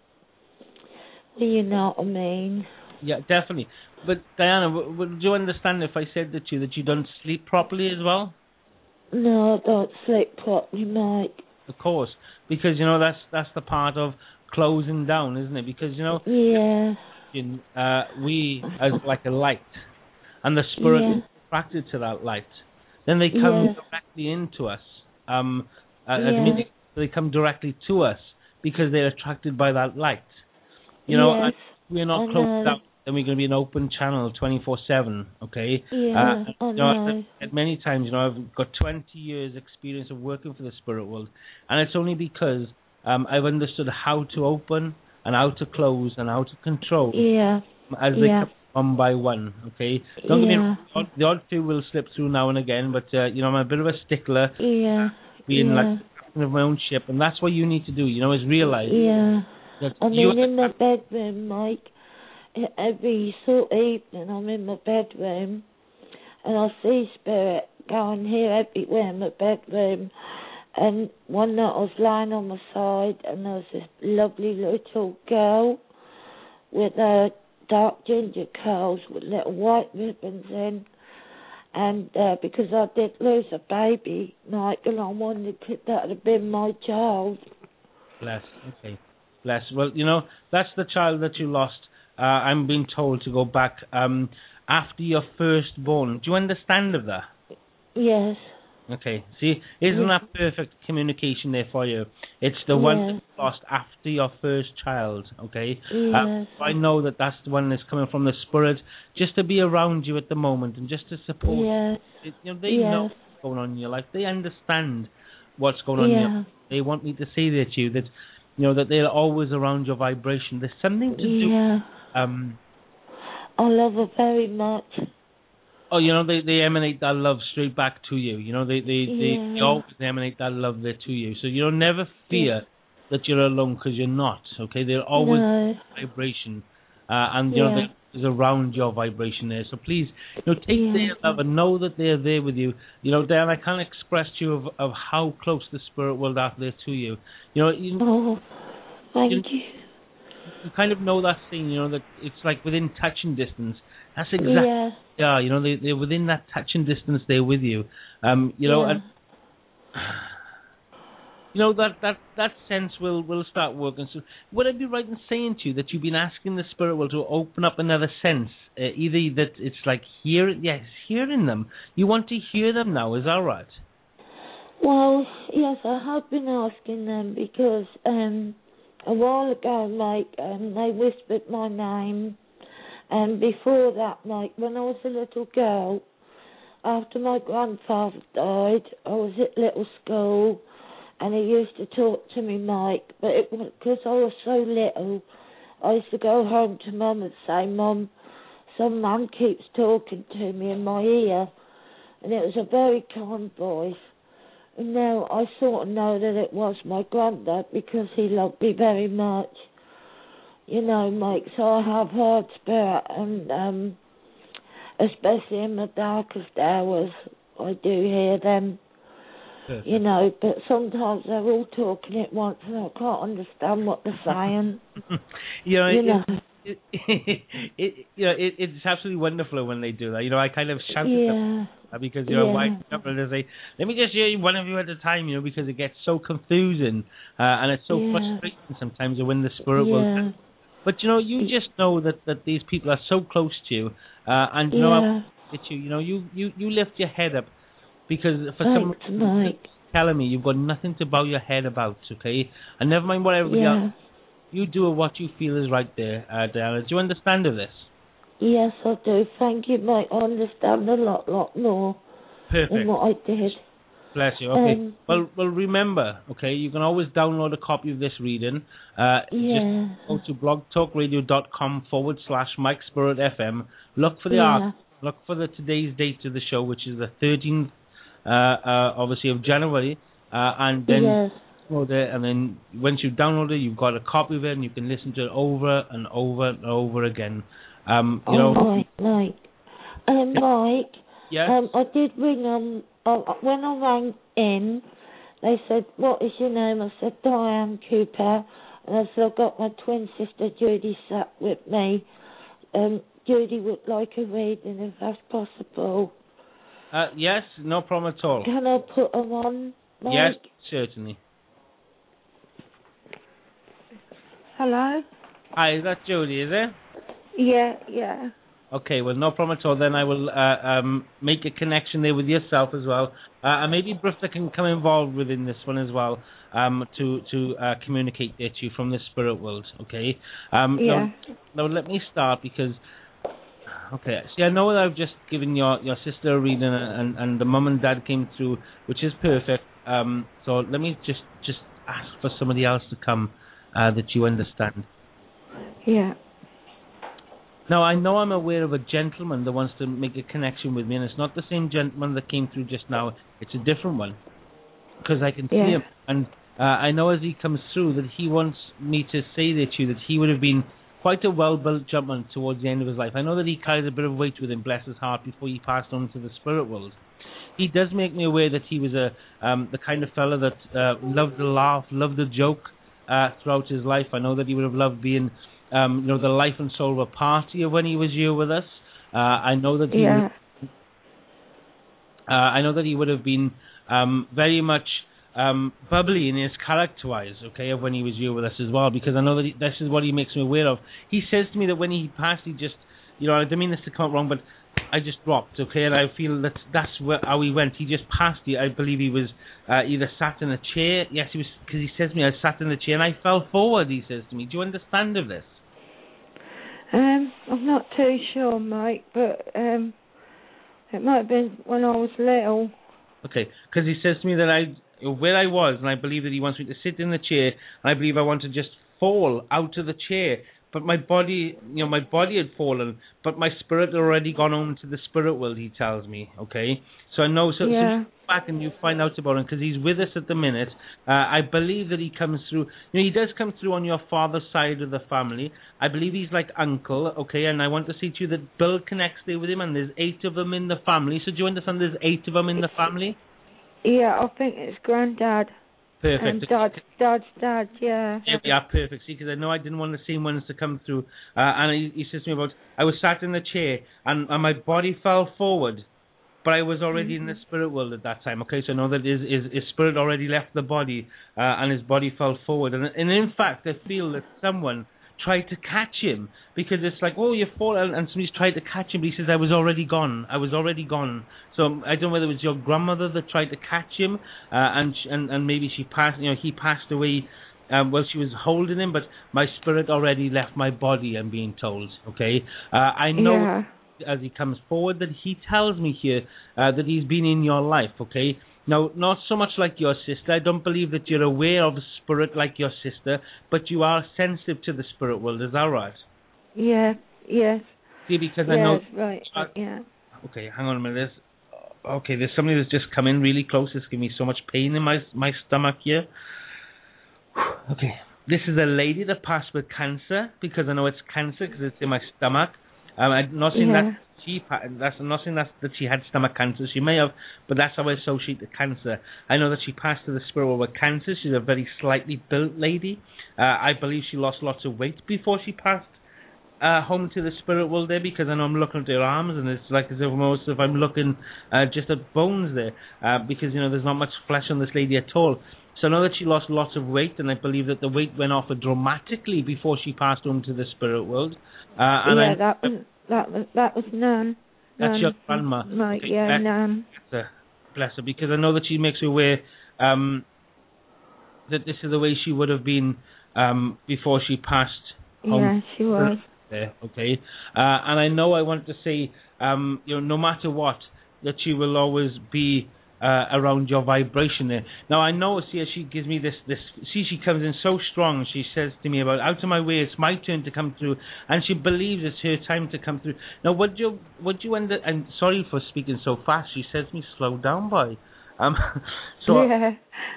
you know what I mean? Yeah, definitely. But Diana, would you understand if I said that you don't sleep properly as well? No, I don't sleep properly, Mike. Of course, because that's the part of closing down, isn't it? Because we as like a light, and the spirit is attracted to that light. Then they come directly into us. They come directly to us because they're attracted by that light. And we're not closed down. Then we're going to be an open channel 24/7. Okay. Many times, I've got 20 years experience of working for the spirit world, and it's only because I've understood how to open and how to close and how to control as they come one by one. Okay, don't get me wrong. The odd few will slip through now and again, but I'm a bit of a stickler. Being like the captain of my own ship, and that's what you need to do. Is realize. That in my bedroom, Mike. Every sort of evening, I'm in my bedroom, and I see spirit going here everywhere in my bedroom. And one night I was lying on my side, and there was this lovely little girl with dark ginger curls with little white ribbons in. And because I did lose a baby, Michael, I wondered could that have been my child. Bless. Okay. Bless. Well, that's the child that you lost. I'm being told to go back after your firstborn. Do you understand of that? Yes. Okay. See, isn't that perfect communication there for you? It's the one that you lost after your first child. Okay. Yes. I know that's the one that's coming from the spirit, just to be around you at the moment and just to support. Yes. They know what's going on in your life. They understand what's going on in your life. They want me to say that to you that that they're always around your vibration. There's something to do. I love her very much. Oh, they emanate that love straight back to you. They always emanate that love there to you. So never fear that you're alone, because you're not. Okay, they're always vibration, and there's around your vibration there. So please, take their love and know that they're there with you. Dan, I can't express to you of how close the spirit world are there to you. Thank you. You kind of know that thing, that it's like within touching distance. That's exactly, they're within that touching distance there with you. And, that sense will start working. So would I be right in saying to you that you've been asking the spirit world to open up another sense? Either that it's like hearing them. You want to hear them now, is that right? Well, yes, I have been asking them because a while ago, Mike, they whispered my name, and before that, Mike, when I was a little girl, after my grandfather died, I was at little school, and he used to talk to me, Mike, but because I was so little, I used to go home to Mum and say, Mum, some man keeps talking to me in my ear, and it was a very kind voice. And now I sort of know that it was my granddad because he loved me very much. Mike, so I have heard spirit, and especially in the darkest hours, I do hear them. Perfect. But sometimes they're all talking at once and I can't understand what they're saying. it's absolutely wonderful when they do that. I kind of shout at them because why up and they say, "Let me just hear one of you at a time," because it gets so confusing and it's so frustrating sometimes when the spirit will. But you just know that these people are so close to you, and you lift your head up because for some reason telling me you've got nothing to bow your head about, okay? And never mind what everybody else. You do what you feel is right there, Diana. Do you understand of this? Yes, I do. Thank you, Mike. I understand a lot more than what I did. Bless you. Okay. Well, remember, okay, you can always download a copy of this reading. Just go to blogtalkradio.com/MikeSpiritFM. Look for the art. Look for today's date of the show, which is the 13th, obviously, of January. And then... and then once you download it, you've got a copy of it, and you can listen to it over and over and over again. Mike. Yes. I did ring when I rang in. They said, "What is your name?" I said, "Diane Cooper," and I said, "I've got my twin sister Judy sat with me. Judy would like a reading if that's possible." Yes, no problem at all. Can I put her on, Mike? Yes, certainly. Hello? Hi, is that Judy, is it? Yeah. Okay, well, no problem at all. Then I will make a connection there with yourself as well. And maybe Brifta can come involved within this one as well to communicate there to you from the spirit world, okay? Now, let me start because... Okay, see, I know that I've just given your sister a reading and the mum and dad came through, which is perfect. So let me just ask for somebody else to come that you understand. Yeah. Now, I know I'm aware of a gentleman that wants to make a connection with me, and it's not the same gentleman that came through just now. It's a different one, because I can see him. And I know as he comes through that he wants me to say to you that he would have been quite a well-built gentleman towards the end of his life. I know that he carried a bit of weight with him, bless his heart, before he passed on to the spirit world. He does make me aware that he was the kind of fella that loved to laugh, loved to joke throughout his life. I know that he would have loved being, the life and soul of a party of when he was here with us. I know that he I know that he would have been very much bubbly in his character-wise, okay, of when he was here with us as well, because I know that this is what he makes me aware of. He says to me that when he passed, he just, I don't mean this to come out wrong, but I just dropped, okay, and I feel that's how he went. He just passed. I believe he was either sat in a chair. Yes, he was, because he says to me, I sat in the chair and I fell forward, he says to me. Do you understand of this? I'm not too sure, Mike, but it might have been when I was little. Okay, because he says to me that where I was, and I believe that he wants me to sit in the chair, and I believe I want to just fall out of the chair. But my body, my body had fallen, but my spirit had already gone home to the spirit world, he tells me, okay? So I know, so you go back and you find out about him, because he's with us at the minute. I believe that he comes through, he does come through on your father's side of the family. I believe he's like uncle, okay? And I want to say to you that Bill connects there with him, and there's 8 of them in the family. So do you understand there's 8 of them in the family? Yeah, I think it's Granddad. Perfect. And Dad's dad, yeah. Yeah, perfect. See, because I know I didn't want the same ones to come through. And he says to me about, I was sat in the chair and my body fell forward, but I was already in the spirit world at that time. Okay, so I know that his spirit already left the body and his body fell forward. And in fact, I feel that someone tried to catch him, because it's like, oh, you fall, and somebody's tried to catch him, but he says, I was already gone. So I don't know whether it was your grandmother that tried to catch him, and maybe she passed, he passed away while she was holding him, but my spirit already left my body, I'm being told, okay? I know as he comes forward that he tells me here that he's been in your life, okay? Now, not so much like your sister. I don't believe that you're aware of a spirit like your sister, but you are sensitive to the spirit world. Is that right? Yeah, yes. See, because I know... Right, yeah. Okay, hang on a minute. There's somebody that's just come in really close. It's giving me so much pain in my stomach here. Okay, this is a lady that passed with cancer, because I know it's cancer, because it's in my stomach. I'm not saying that she had stomach cancer. She may have, but that's how I associate the cancer. I know that she passed to the spirit world with cancer. She's a very slightly built lady. I believe she lost lots of weight before she passed home to the spirit world there? Because I know I'm looking at her arms, and it's like as if almost if I'm looking just at bones there, because there's not much flesh on this lady at all. So I know that she lost lots of weight, and I believe that the weight went off her dramatically before she passed on to the spirit world. That was Nan. That's your grandma. Right, okay, yeah, Nan. Bless her, because I know that she makes her aware that this is the way she would have been before she passed home. Yeah, she was. There, okay. And I know I want to say, no matter what, that she will always be around your vibration there. Now I know, she gives me this. She comes in so strong. She says to me about, out of my way, it's my turn to come through, and she believes it's her time to come through. Now, would you and sorry for speaking so fast. She says to me, slow down, boy. So yeah,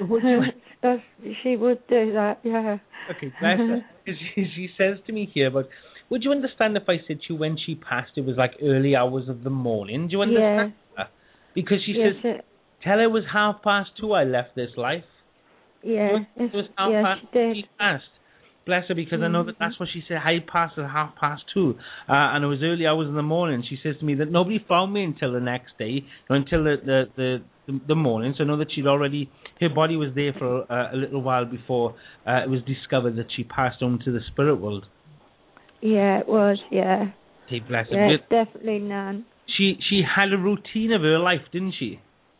she would do that. Yeah. Okay, bless her. She says to me here, but would you understand if I said to you when she passed, it was like early hours of the morning? Do you understand? Yeah. Because she says, tell her it was 2:30 I left this life. Yeah. It was 2:30 she passed. Bless her, because I know that's what she said. I passed at 2:30, and it was early hours in the morning. She says to me that nobody found me until the next day, until the morning. So I know that her body was there for a little while before it was discovered that she passed on to the spirit world. Yeah, it was. Yeah. Hey, bless her. Yeah, definitely Nan. She had a routine of her life, didn't she?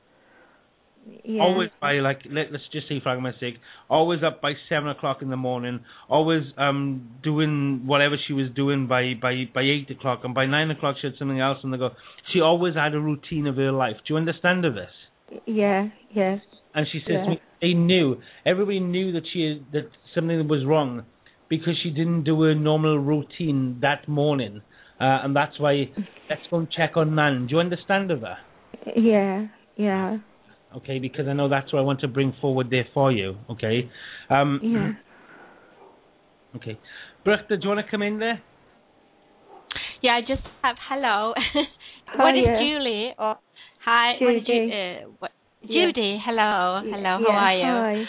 Yeah. Always by let's just say for argument's sake, always up by 7 o'clock in the morning, always doing whatever she was doing by 8 o'clock, and by 9 o'clock she had something else on the go. She always had a routine of her life. Do you understand of this? Yeah, yes. And she says to me, everybody knew that something was wrong because she didn't do her normal routine that morning, and that's why let's go and check on Nan. Do you understand of her? Yeah, yeah. Okay, because I know that's what I want to bring forward there for you, okay? Yeah. Okay. Bertha, do you want to come in there? Yeah, I just have, hello. Hi, what is Julie? Or, hi, Judy. Judy, hello. Hello, how are you?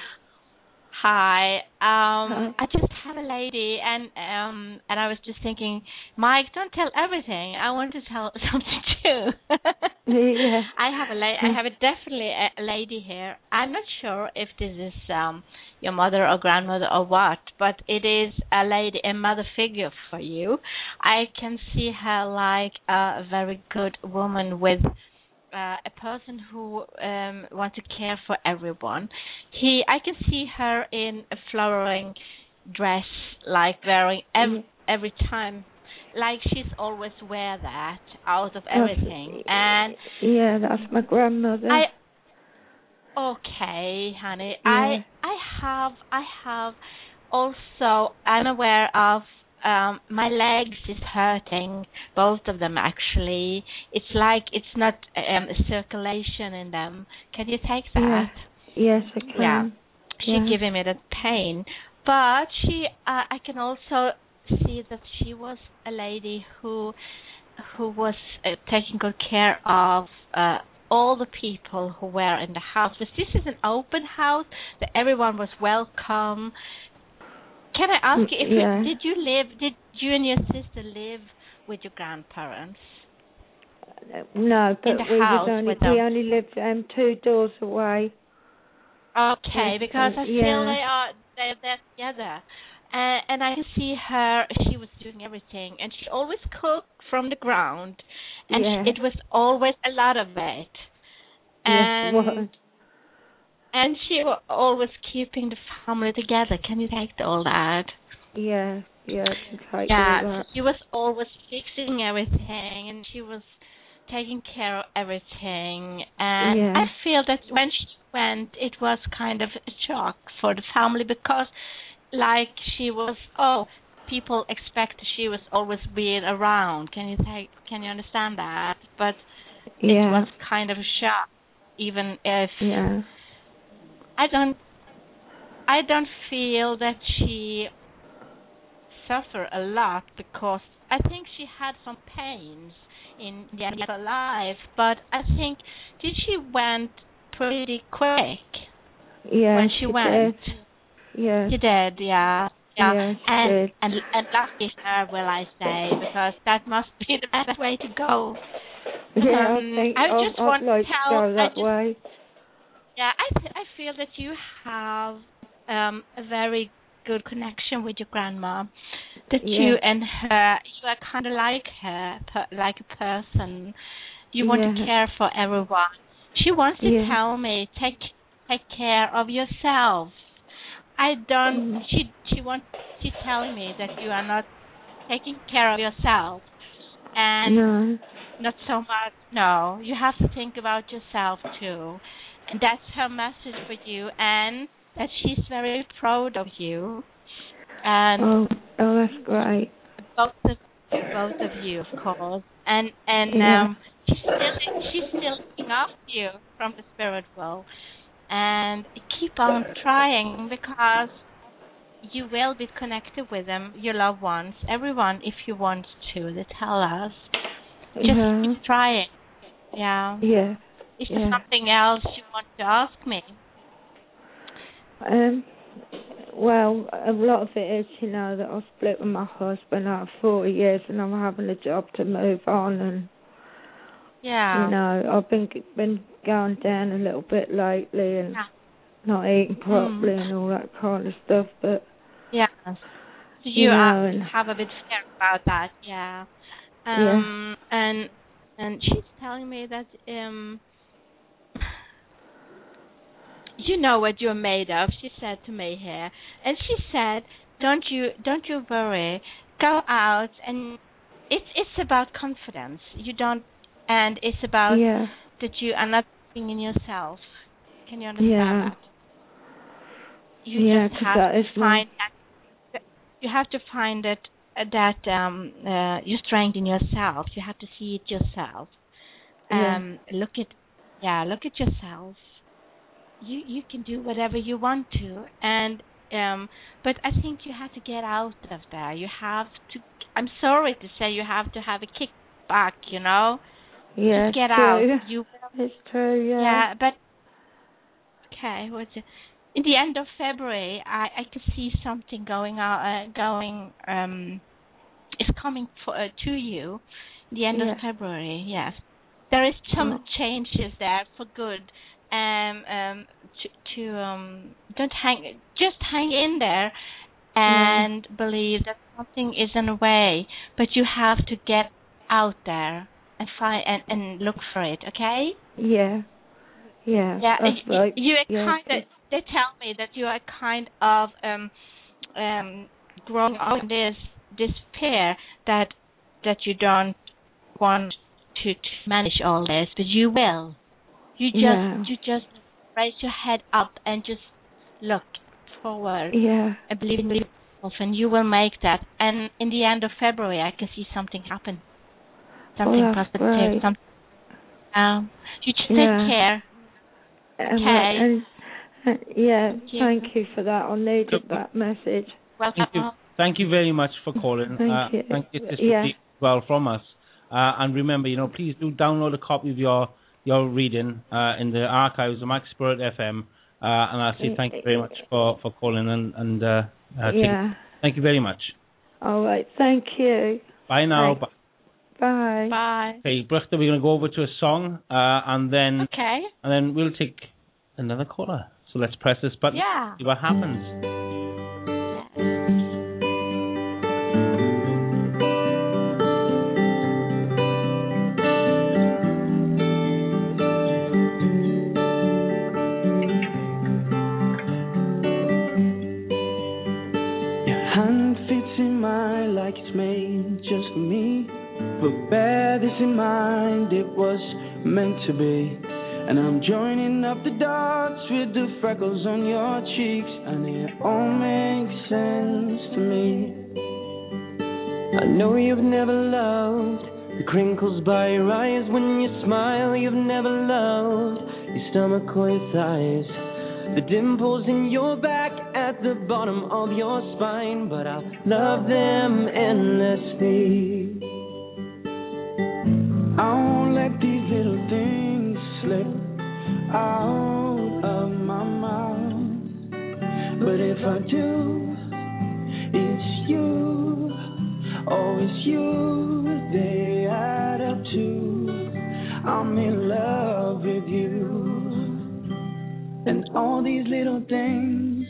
Hi. I just have a lady, and I was just thinking, Mike, don't tell everything. I want to tell something too. Yeah. I have definitely a lady here. I'm not sure if this is your mother or grandmother or what, but it is a lady, a mother figure for you. I can see her like a very good woman with a person who wants to care for everyone. I can see her in a flowering dress, like wearing every time, like she's always wear that out of everything. And yeah, that's my grandmother. Okay, honey. Yeah. I have also. I'm aware of. My legs is hurting, both of them actually. It's like it's not circulation in them. Can you take that? Yeah. Yes, I can. Yeah. She's giving me that pain. But I can also see that she was a lady who was taking good care of all the people who were in the house. But this is an open house, that everyone was welcome. Can I ask you, did you and your sister live with your grandparents? No, but in the house we only lived 2 doors away. Okay, because I feel they're together. And I can see her, she was doing everything, and she always cooked from the ground, and it was always a lot of it. And she was always keeping the family together. Can you take all that? Yeah, I can take all that. She was always fixing everything, and she was taking care of everything. And I feel that when she went, it was kind of a shock for the family, because like she was, people expect she was always being around. Can you understand that? But it was kind of a shock, even if I don't feel that she suffered a lot, because I think she had some pains in the end of her life, but I think she went pretty quick when she went. Did. Yeah. She did, yeah. Yes, and lucky her, will I say, because that must be the best way to go. Yeah, I think I'd like to go that way. Yeah, I feel that you have a very good connection with your grandma. That you and her, you are kind of like her, like a person. You want to care for everyone. She wants to tell me, take care of yourself. I don't. She's telling me that you are not taking care of yourself, and not so much. No, you have to think about yourself too, and that's her message for you, and that she's very proud of you. And that's great. Both of you, of course, and she's still looking after you from the spirit world, and keep on trying, because you will be connected with them, your loved ones, everyone, if you want to. They tell us. Just keep trying. Yeah. Yeah. Is there something else you want to ask me? Well, a lot of it is, that I split with my husband after 40 years, and I'm having a job to move on, and I've been going down a little bit lately, and not eating properly and all that kind of stuff. But so you have a bit of fear about that, and she's telling me that you know what you're made of. She said to me here, and she said, "Don't you worry. Go out, and it's about confidence. You don't, and it's about that you are not being in yourself. Can you understand that? You just have to find that. You have to find that your strength in yourself. You have to see it yourself. Look at yourself. You can do whatever you want to, and but I think you have to get out of there. You have to. I'm sorry to say, you have to have a kickback. Yeah, just get true. out. It's true. Yeah. Yeah, but okay. In the end of February, I could see something going on. Is coming to you. The end of February. Yes, there is some changes there for good. Just hang in there and believe that something is in the way, but you have to get out there and find and look for it. Okay? Yeah. That's right. They tell me that you are kind of growing up in this fear that you don't want to manage all this, but you will. You just raise your head up and just look forward. Yeah. And believe in yourself, and you will make that. And in the end of February, I can see something happen. Something positive. Great. You just take care. Okay. Thank you for that. I needed that message. Thank you very much for calling. Thank you. Thank you, Sister Steve, well from us. And remember, please do download a copy of your reading in the archives of Mike Spirit FM, and I say thank you very much for calling and thank you very much. All right, thank you. Bye now. Bye. Bye. Okay, Britta, we're going to go over to a song, and then we'll take another caller. So let's press this button. See what happens. Like it's made just for me, but bear this in mind, it was meant to be. And I'm joining up the dots with the freckles on your cheeks, and it all makes sense to me. I know you've never loved the crinkles by your eyes when you smile. You've never loved your stomach or your thighs, the dimples in your back at the bottom of your spine, but I'll love them endlessly. I won't let these little things slip out of my mouth, but if I do, it's you they add up to. I'm in love with you. And all these little things.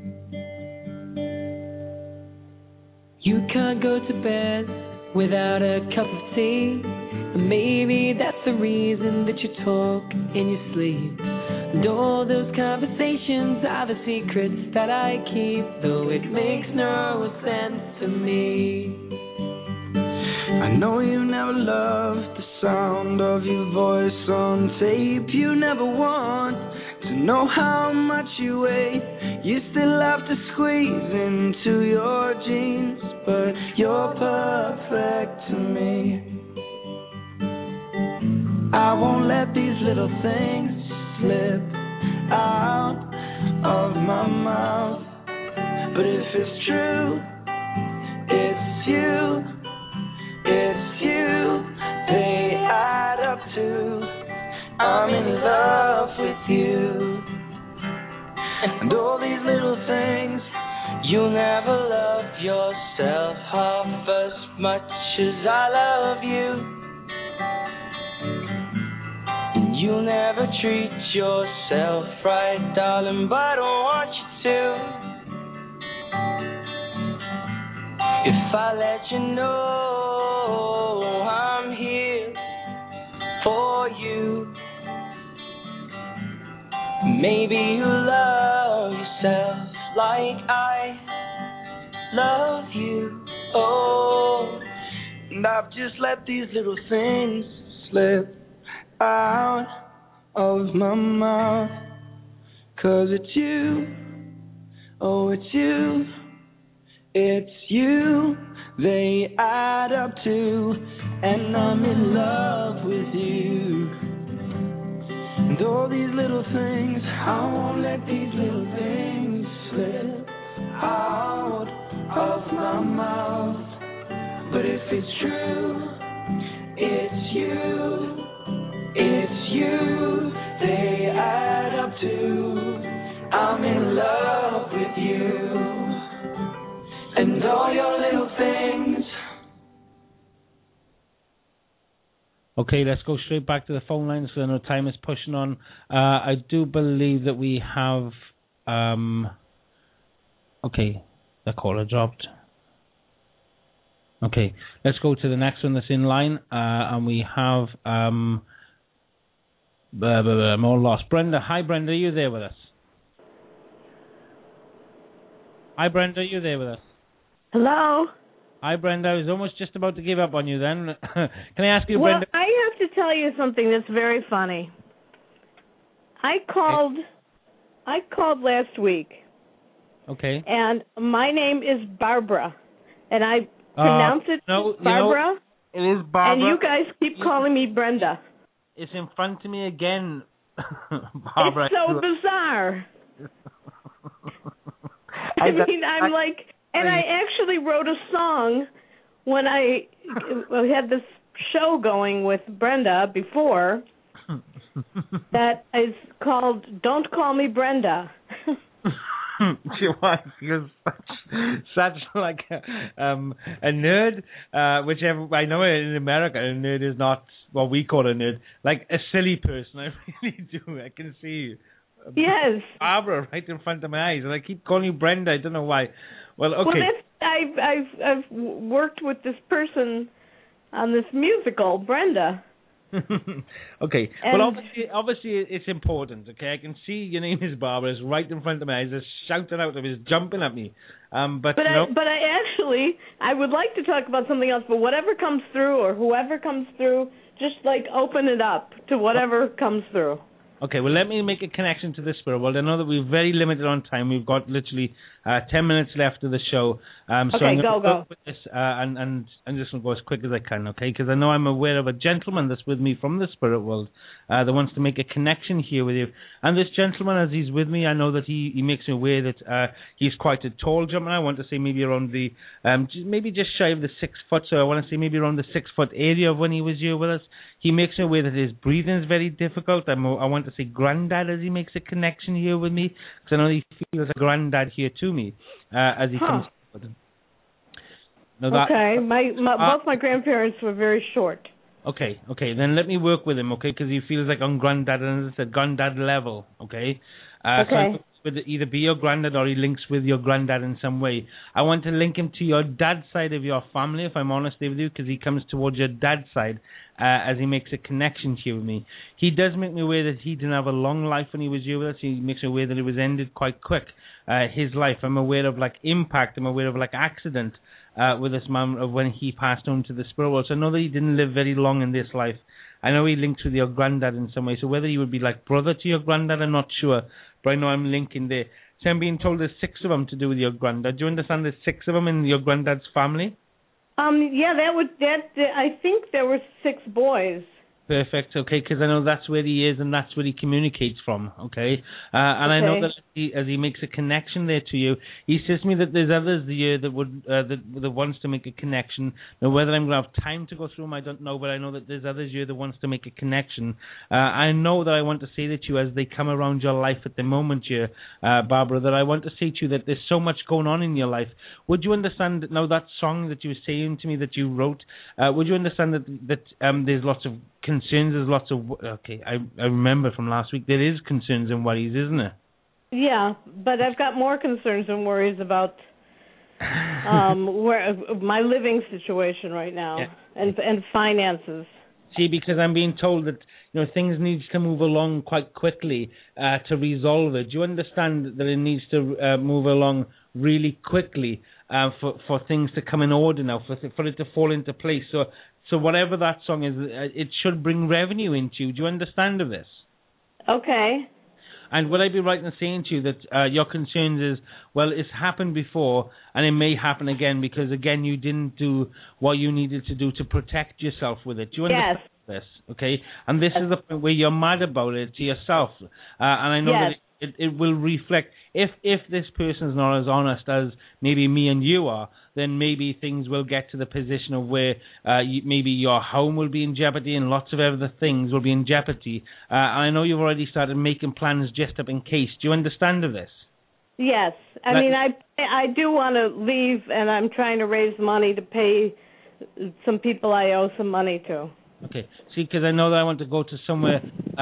You can't go to bed without a cup of tea. And maybe that's the reason that you talk in your sleep. And all those conversations are the secrets that I keep, though it makes no sense to me. I know you never loved the sound of your voice on tape. You never want to know how much you weigh. You still have to squeeze into your jeans, but you're perfect to me. I won't let these little things slip out of my mouth. But if it's true, it's you, they add up to. I'm in love with you. And all these little things. You'll never love yourself half as much as I love you. And you'll never treat yourself right, darling, but I don't want you to. If I let you know I'm here for you, maybe you'll love yourself like I love you. Oh, and I've just let these little things slip out of my mouth. 'Cause it's you, oh it's you they add up to. And I'm in love with you. And all these little things, I won't let these little things slip out of my mouth. But if it's true, it's you they add up to. I'm in love with you. And all your little things. Okay, let's go straight back to the phone lines because I know time is pushing on. I do believe that we have... okay, the caller dropped. Okay, let's go to the next one that's in line. And we have... I'm all lost. Brenda. Hi, Brenda. Are you there with us? Hi, Brenda. Are you there with us? Hello? Hi, Brenda. I was almost just about to give up on you then. Can I ask you, Brenda? Well, I have to tell you something that's very funny. I called last week. Okay. And my name is Barbara. And I pronounce it Barbara. It is Barbara. And you guys keep calling me Brenda. It's in front of me again, Barbara. It's so bizarre. I mean, I'm like... And I actually wrote a song when I had this show going with Brenda before that is called Don't Call Me Brenda. You're such like a nerd, whichever I know in America a nerd is not what we call a nerd, like a silly person. I really do. I can see yes, Barbara right in front of my eyes, and I keep calling you Brenda. I don't know why. Well, okay. Well, I've worked with this person on this musical, Brenda. Okay. And well, obviously, it's important. Okay, I can see your name is Barbara. It's right in front of me. It's just shouting out of it, it's jumping at me. But I would like to talk about something else. But whatever comes through, or whoever comes through, just like open it up to whatever comes through. Okay, well, let me make a connection to the spirit world. I know that we're very limited on time. We've got literally 10 minutes left of the show. So I'm go. With this, and I'm just going to go as quick as I can, okay? Because I know I'm aware of a gentleman that's with me from the spirit world that wants to make a connection here with you. And this gentleman, as he's with me, I know that he makes me aware that he's quite a tall gentleman. I want to say maybe around the, maybe just shy of the 6 foot. So I want to say maybe around the 6 foot area of when he was here with us. He makes me aware that his breathing is very difficult. I want to say granddad as he makes a connection here with me, because I know he feels a granddad here to me as he comes. Now that, okay. Both my grandparents were very short. Okay. Then let me work with him, okay? Because he feels like on granddad, and it's a granddad level, okay? Okay. So with either be your granddad or he links with your granddad in some way. I want to link him to your dad's side of your family, if I'm honest with you, because he comes towards your dad's side as he makes a connection here with me. He does make me aware that he didn't have a long life when he was here with us. He makes me aware that it was ended quite quick, his life. I'm aware of like impact. I'm aware of like accident with this man of when he passed on to the spirit world. So I know that he didn't live very long in this life. I know he linked with your granddad in some way. So whether he would be like brother to your granddad, I'm not sure. But I know I'm linking there. So I'm being told there's 6 of them to do with your granddad. Do you understand there's 6 of them in your granddad's family? Yeah, I think there were 6 boys. Perfect, okay, because I know that's where he is and that's where he communicates from, okay? And I know that as he makes a connection there to you, he says to me that there's others here that would that wants to make a connection. Now, whether I'm going to have time to go through them, I don't know, but I know that there's others here that wants to make a connection. I know that I want to say that to you as they come around your life at the moment here, Barbara, that I want to say to you that there's so much going on in your life. Would you understand now that song that you were saying to me that you wrote, would you understand that there's lots of concerns, there's lots of... Okay, I remember from last week, there is concerns and worries, isn't there? Yeah, but I've got more concerns and worries about where my living situation right now, and finances. See, because I'm being told that things need to move along quite quickly to resolve it. Do you understand that it needs to move along really quickly for things to come in order now, for it to fall into place? So whatever that song is, it should bring revenue into you. Do you understand of this? Okay. And would I be right in saying to you that your concerns is, well, it's happened before and it may happen again because, again, you didn't do what you needed to do to protect yourself with it. Do you understand this? Okay? And this is the point where you're mad about it to yourself. And I know that it will reflect. If this person's not as honest as maybe me and you are, then maybe things will get to the position of where maybe your home will be in jeopardy and lots of other things will be in jeopardy. And I know you've already started making plans just up in case. Do you understand of this? Yes. I mean, I do want to leave, and I'm trying to raise money to pay some people I owe some money to. Okay. See, because I know that I want to go to somewhere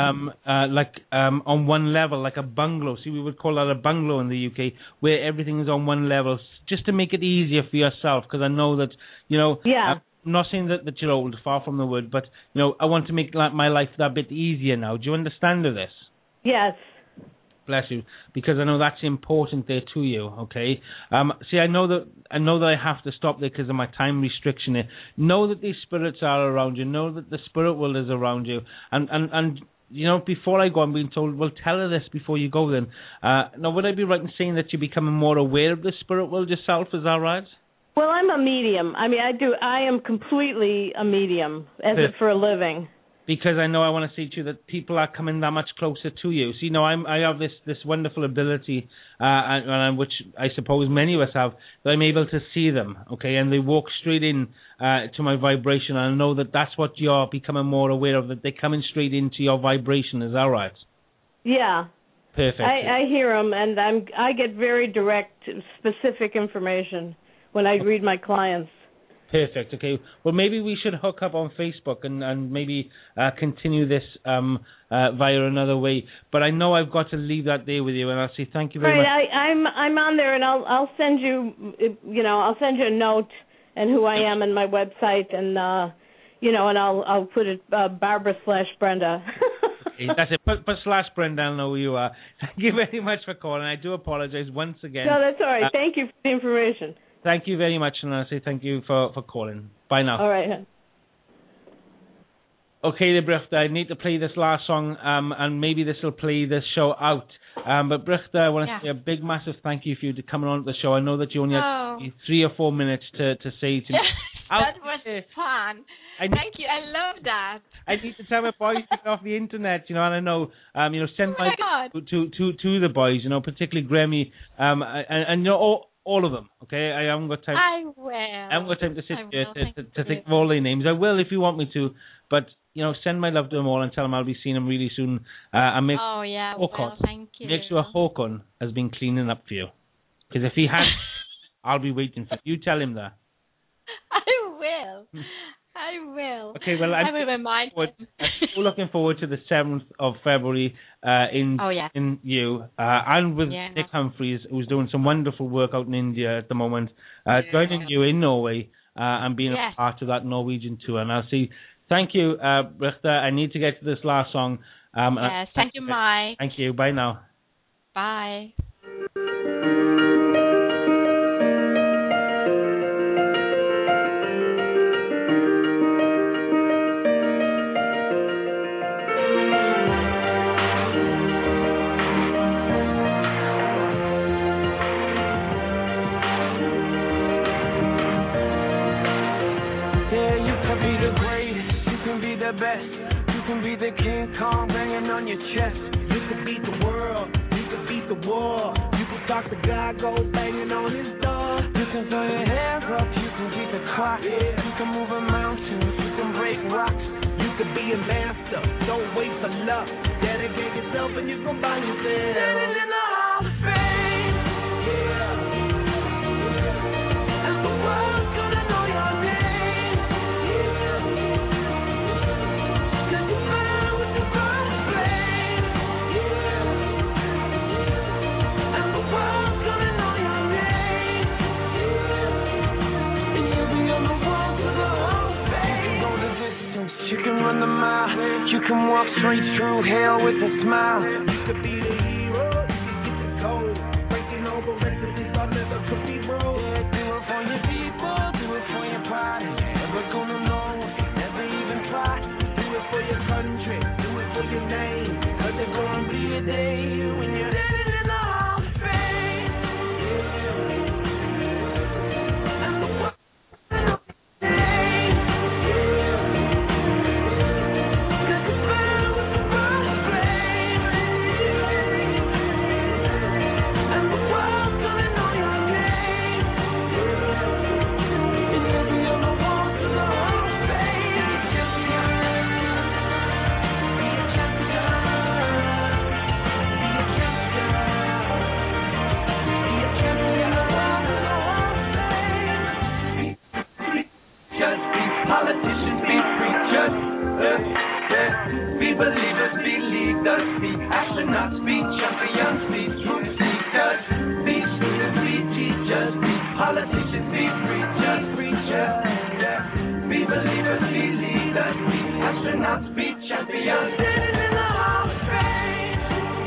on one level, like a bungalow. See, we would call that a bungalow in the UK, where everything is on one level, just to make it easier for yourself. Because I know that, I'm not saying that you're old, far from the word, but, I want to make my life that bit easier now. Do you understand of this? Yes. Bless you, because I know that's important there to you. Okay. See, I know that I have to stop there because of my time restriction. There. Know that these spirits are around you. Know that the spirit world is around you. And before I go, I'm being told, well, tell her this before you go. Then, now, would I be right in saying that you're becoming more aware of the spirit world yourself? Is that right? Well, I'm a medium. I mean, I am completely a medium for a living. Because I know I want to say to you that people are coming that much closer to you. So, I have this wonderful ability, and which I suppose many of us have, that I'm able to see them, okay? And they walk straight in to my vibration. And I know that that's what you're becoming more aware of, that they're coming straight into your vibration. Is that right? Yeah. Perfect. I hear them, and I get very direct, specific information when I read my clients. Perfect. Okay. Well, maybe we should hook up on Facebook and maybe continue this via another way. But I know I've got to leave that there with you, and I'll say thank you very much. I'm on there, and I'll send you, I'll send you a note and who I am and my website, and and I'll put it Barbara/Brenda. Okay, that's it. But /Brenda, I'll know who you are. Thank you very much for calling. I do apologize once again. No, that's all right. Thank you for the information. Thank you very much, and I say thank you for calling. Bye now. All right. Okay, Brechta, I need to play this last song, and maybe this will play this show out. But Brechta, I want to say a big, massive thank you for you to coming on to the show. I know that you only had 3 or 4 minutes to say to me. That was fun. Thank you. I love that. I need to tell my boys to get off the internet, and I know, send my to the boys, particularly Grammy, and all of them, okay? I haven't got time. I will. I haven't got time to sit here to think of all their names. I will if you want me to, but send my love to them all and tell them I'll be seeing them really soon. And make thank you. Make sure Håkon has been cleaning up for you, because if he has, I'll be waiting for you. Tell him that. will. Okay, well, I will remind him. I'm looking forward to the 7th of February in you and with Nick Humphreys, who's doing some wonderful work out in India at the moment, joining you in Norway and being a part of that Norwegian tour. And I'll see. Thank you, Richter. I need to get to this last song. Yes, thank you, Mike. Thank you. Bye now. Bye. Best. You can be the King Kong banging on your chest. You can beat the world, you can beat the war. You can talk to God, go banging on his door. You can throw your hands up, you can beat the clock. You can move a mountain, you can break rocks. You can be a master, don't wait for luck. Dedicate yourself and you can find yourself standing in the Hall of Fame. And the world's gonna know your name. Run the mile, you can walk straight through hell with a smile. You could be the hero, you can get the gold. Breaking over recipes, I'll never could be broke. Do it for your people, do it for your pride. Never gonna know, never even try. Do it for your country, do it for your name. Cause there's gonna be a day when you're standing in the Hall of Fame. And the world. Politicians be preachers, be believers, be leaders, be astronauts, be champions, be truth seekers, be students, be teachers, be politicians, be preachers, be believers, be leaders, be astronauts, be champions. Standing in the Hall of Fame,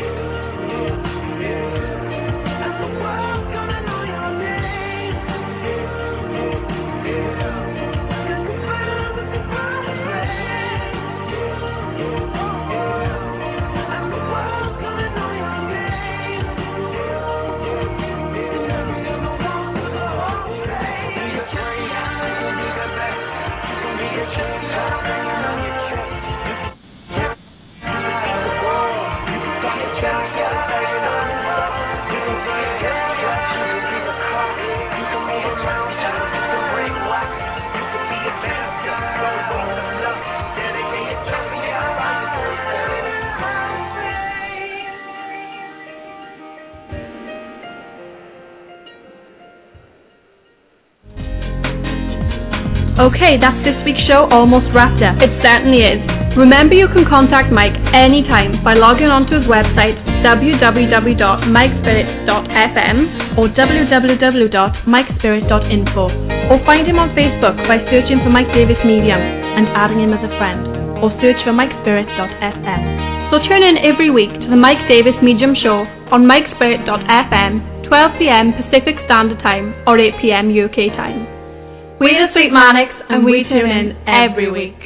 and the world's gonna know your name. Okay, that's this week's show almost wrapped up. It certainly is. Remember, you can contact Mike anytime by logging onto his website www.mikespirit.fm or www.mikespirit.info, or find him on Facebook by searching for Mike Davis Medium and adding him as a friend, or search for mikespirit.fm. So tune in every week to the Mike Davis Medium Show on mikespirit.fm, 12 p.m. Pacific Standard Time or 8 p.m. UK time. We're the Sweet Manics and we tune in every week.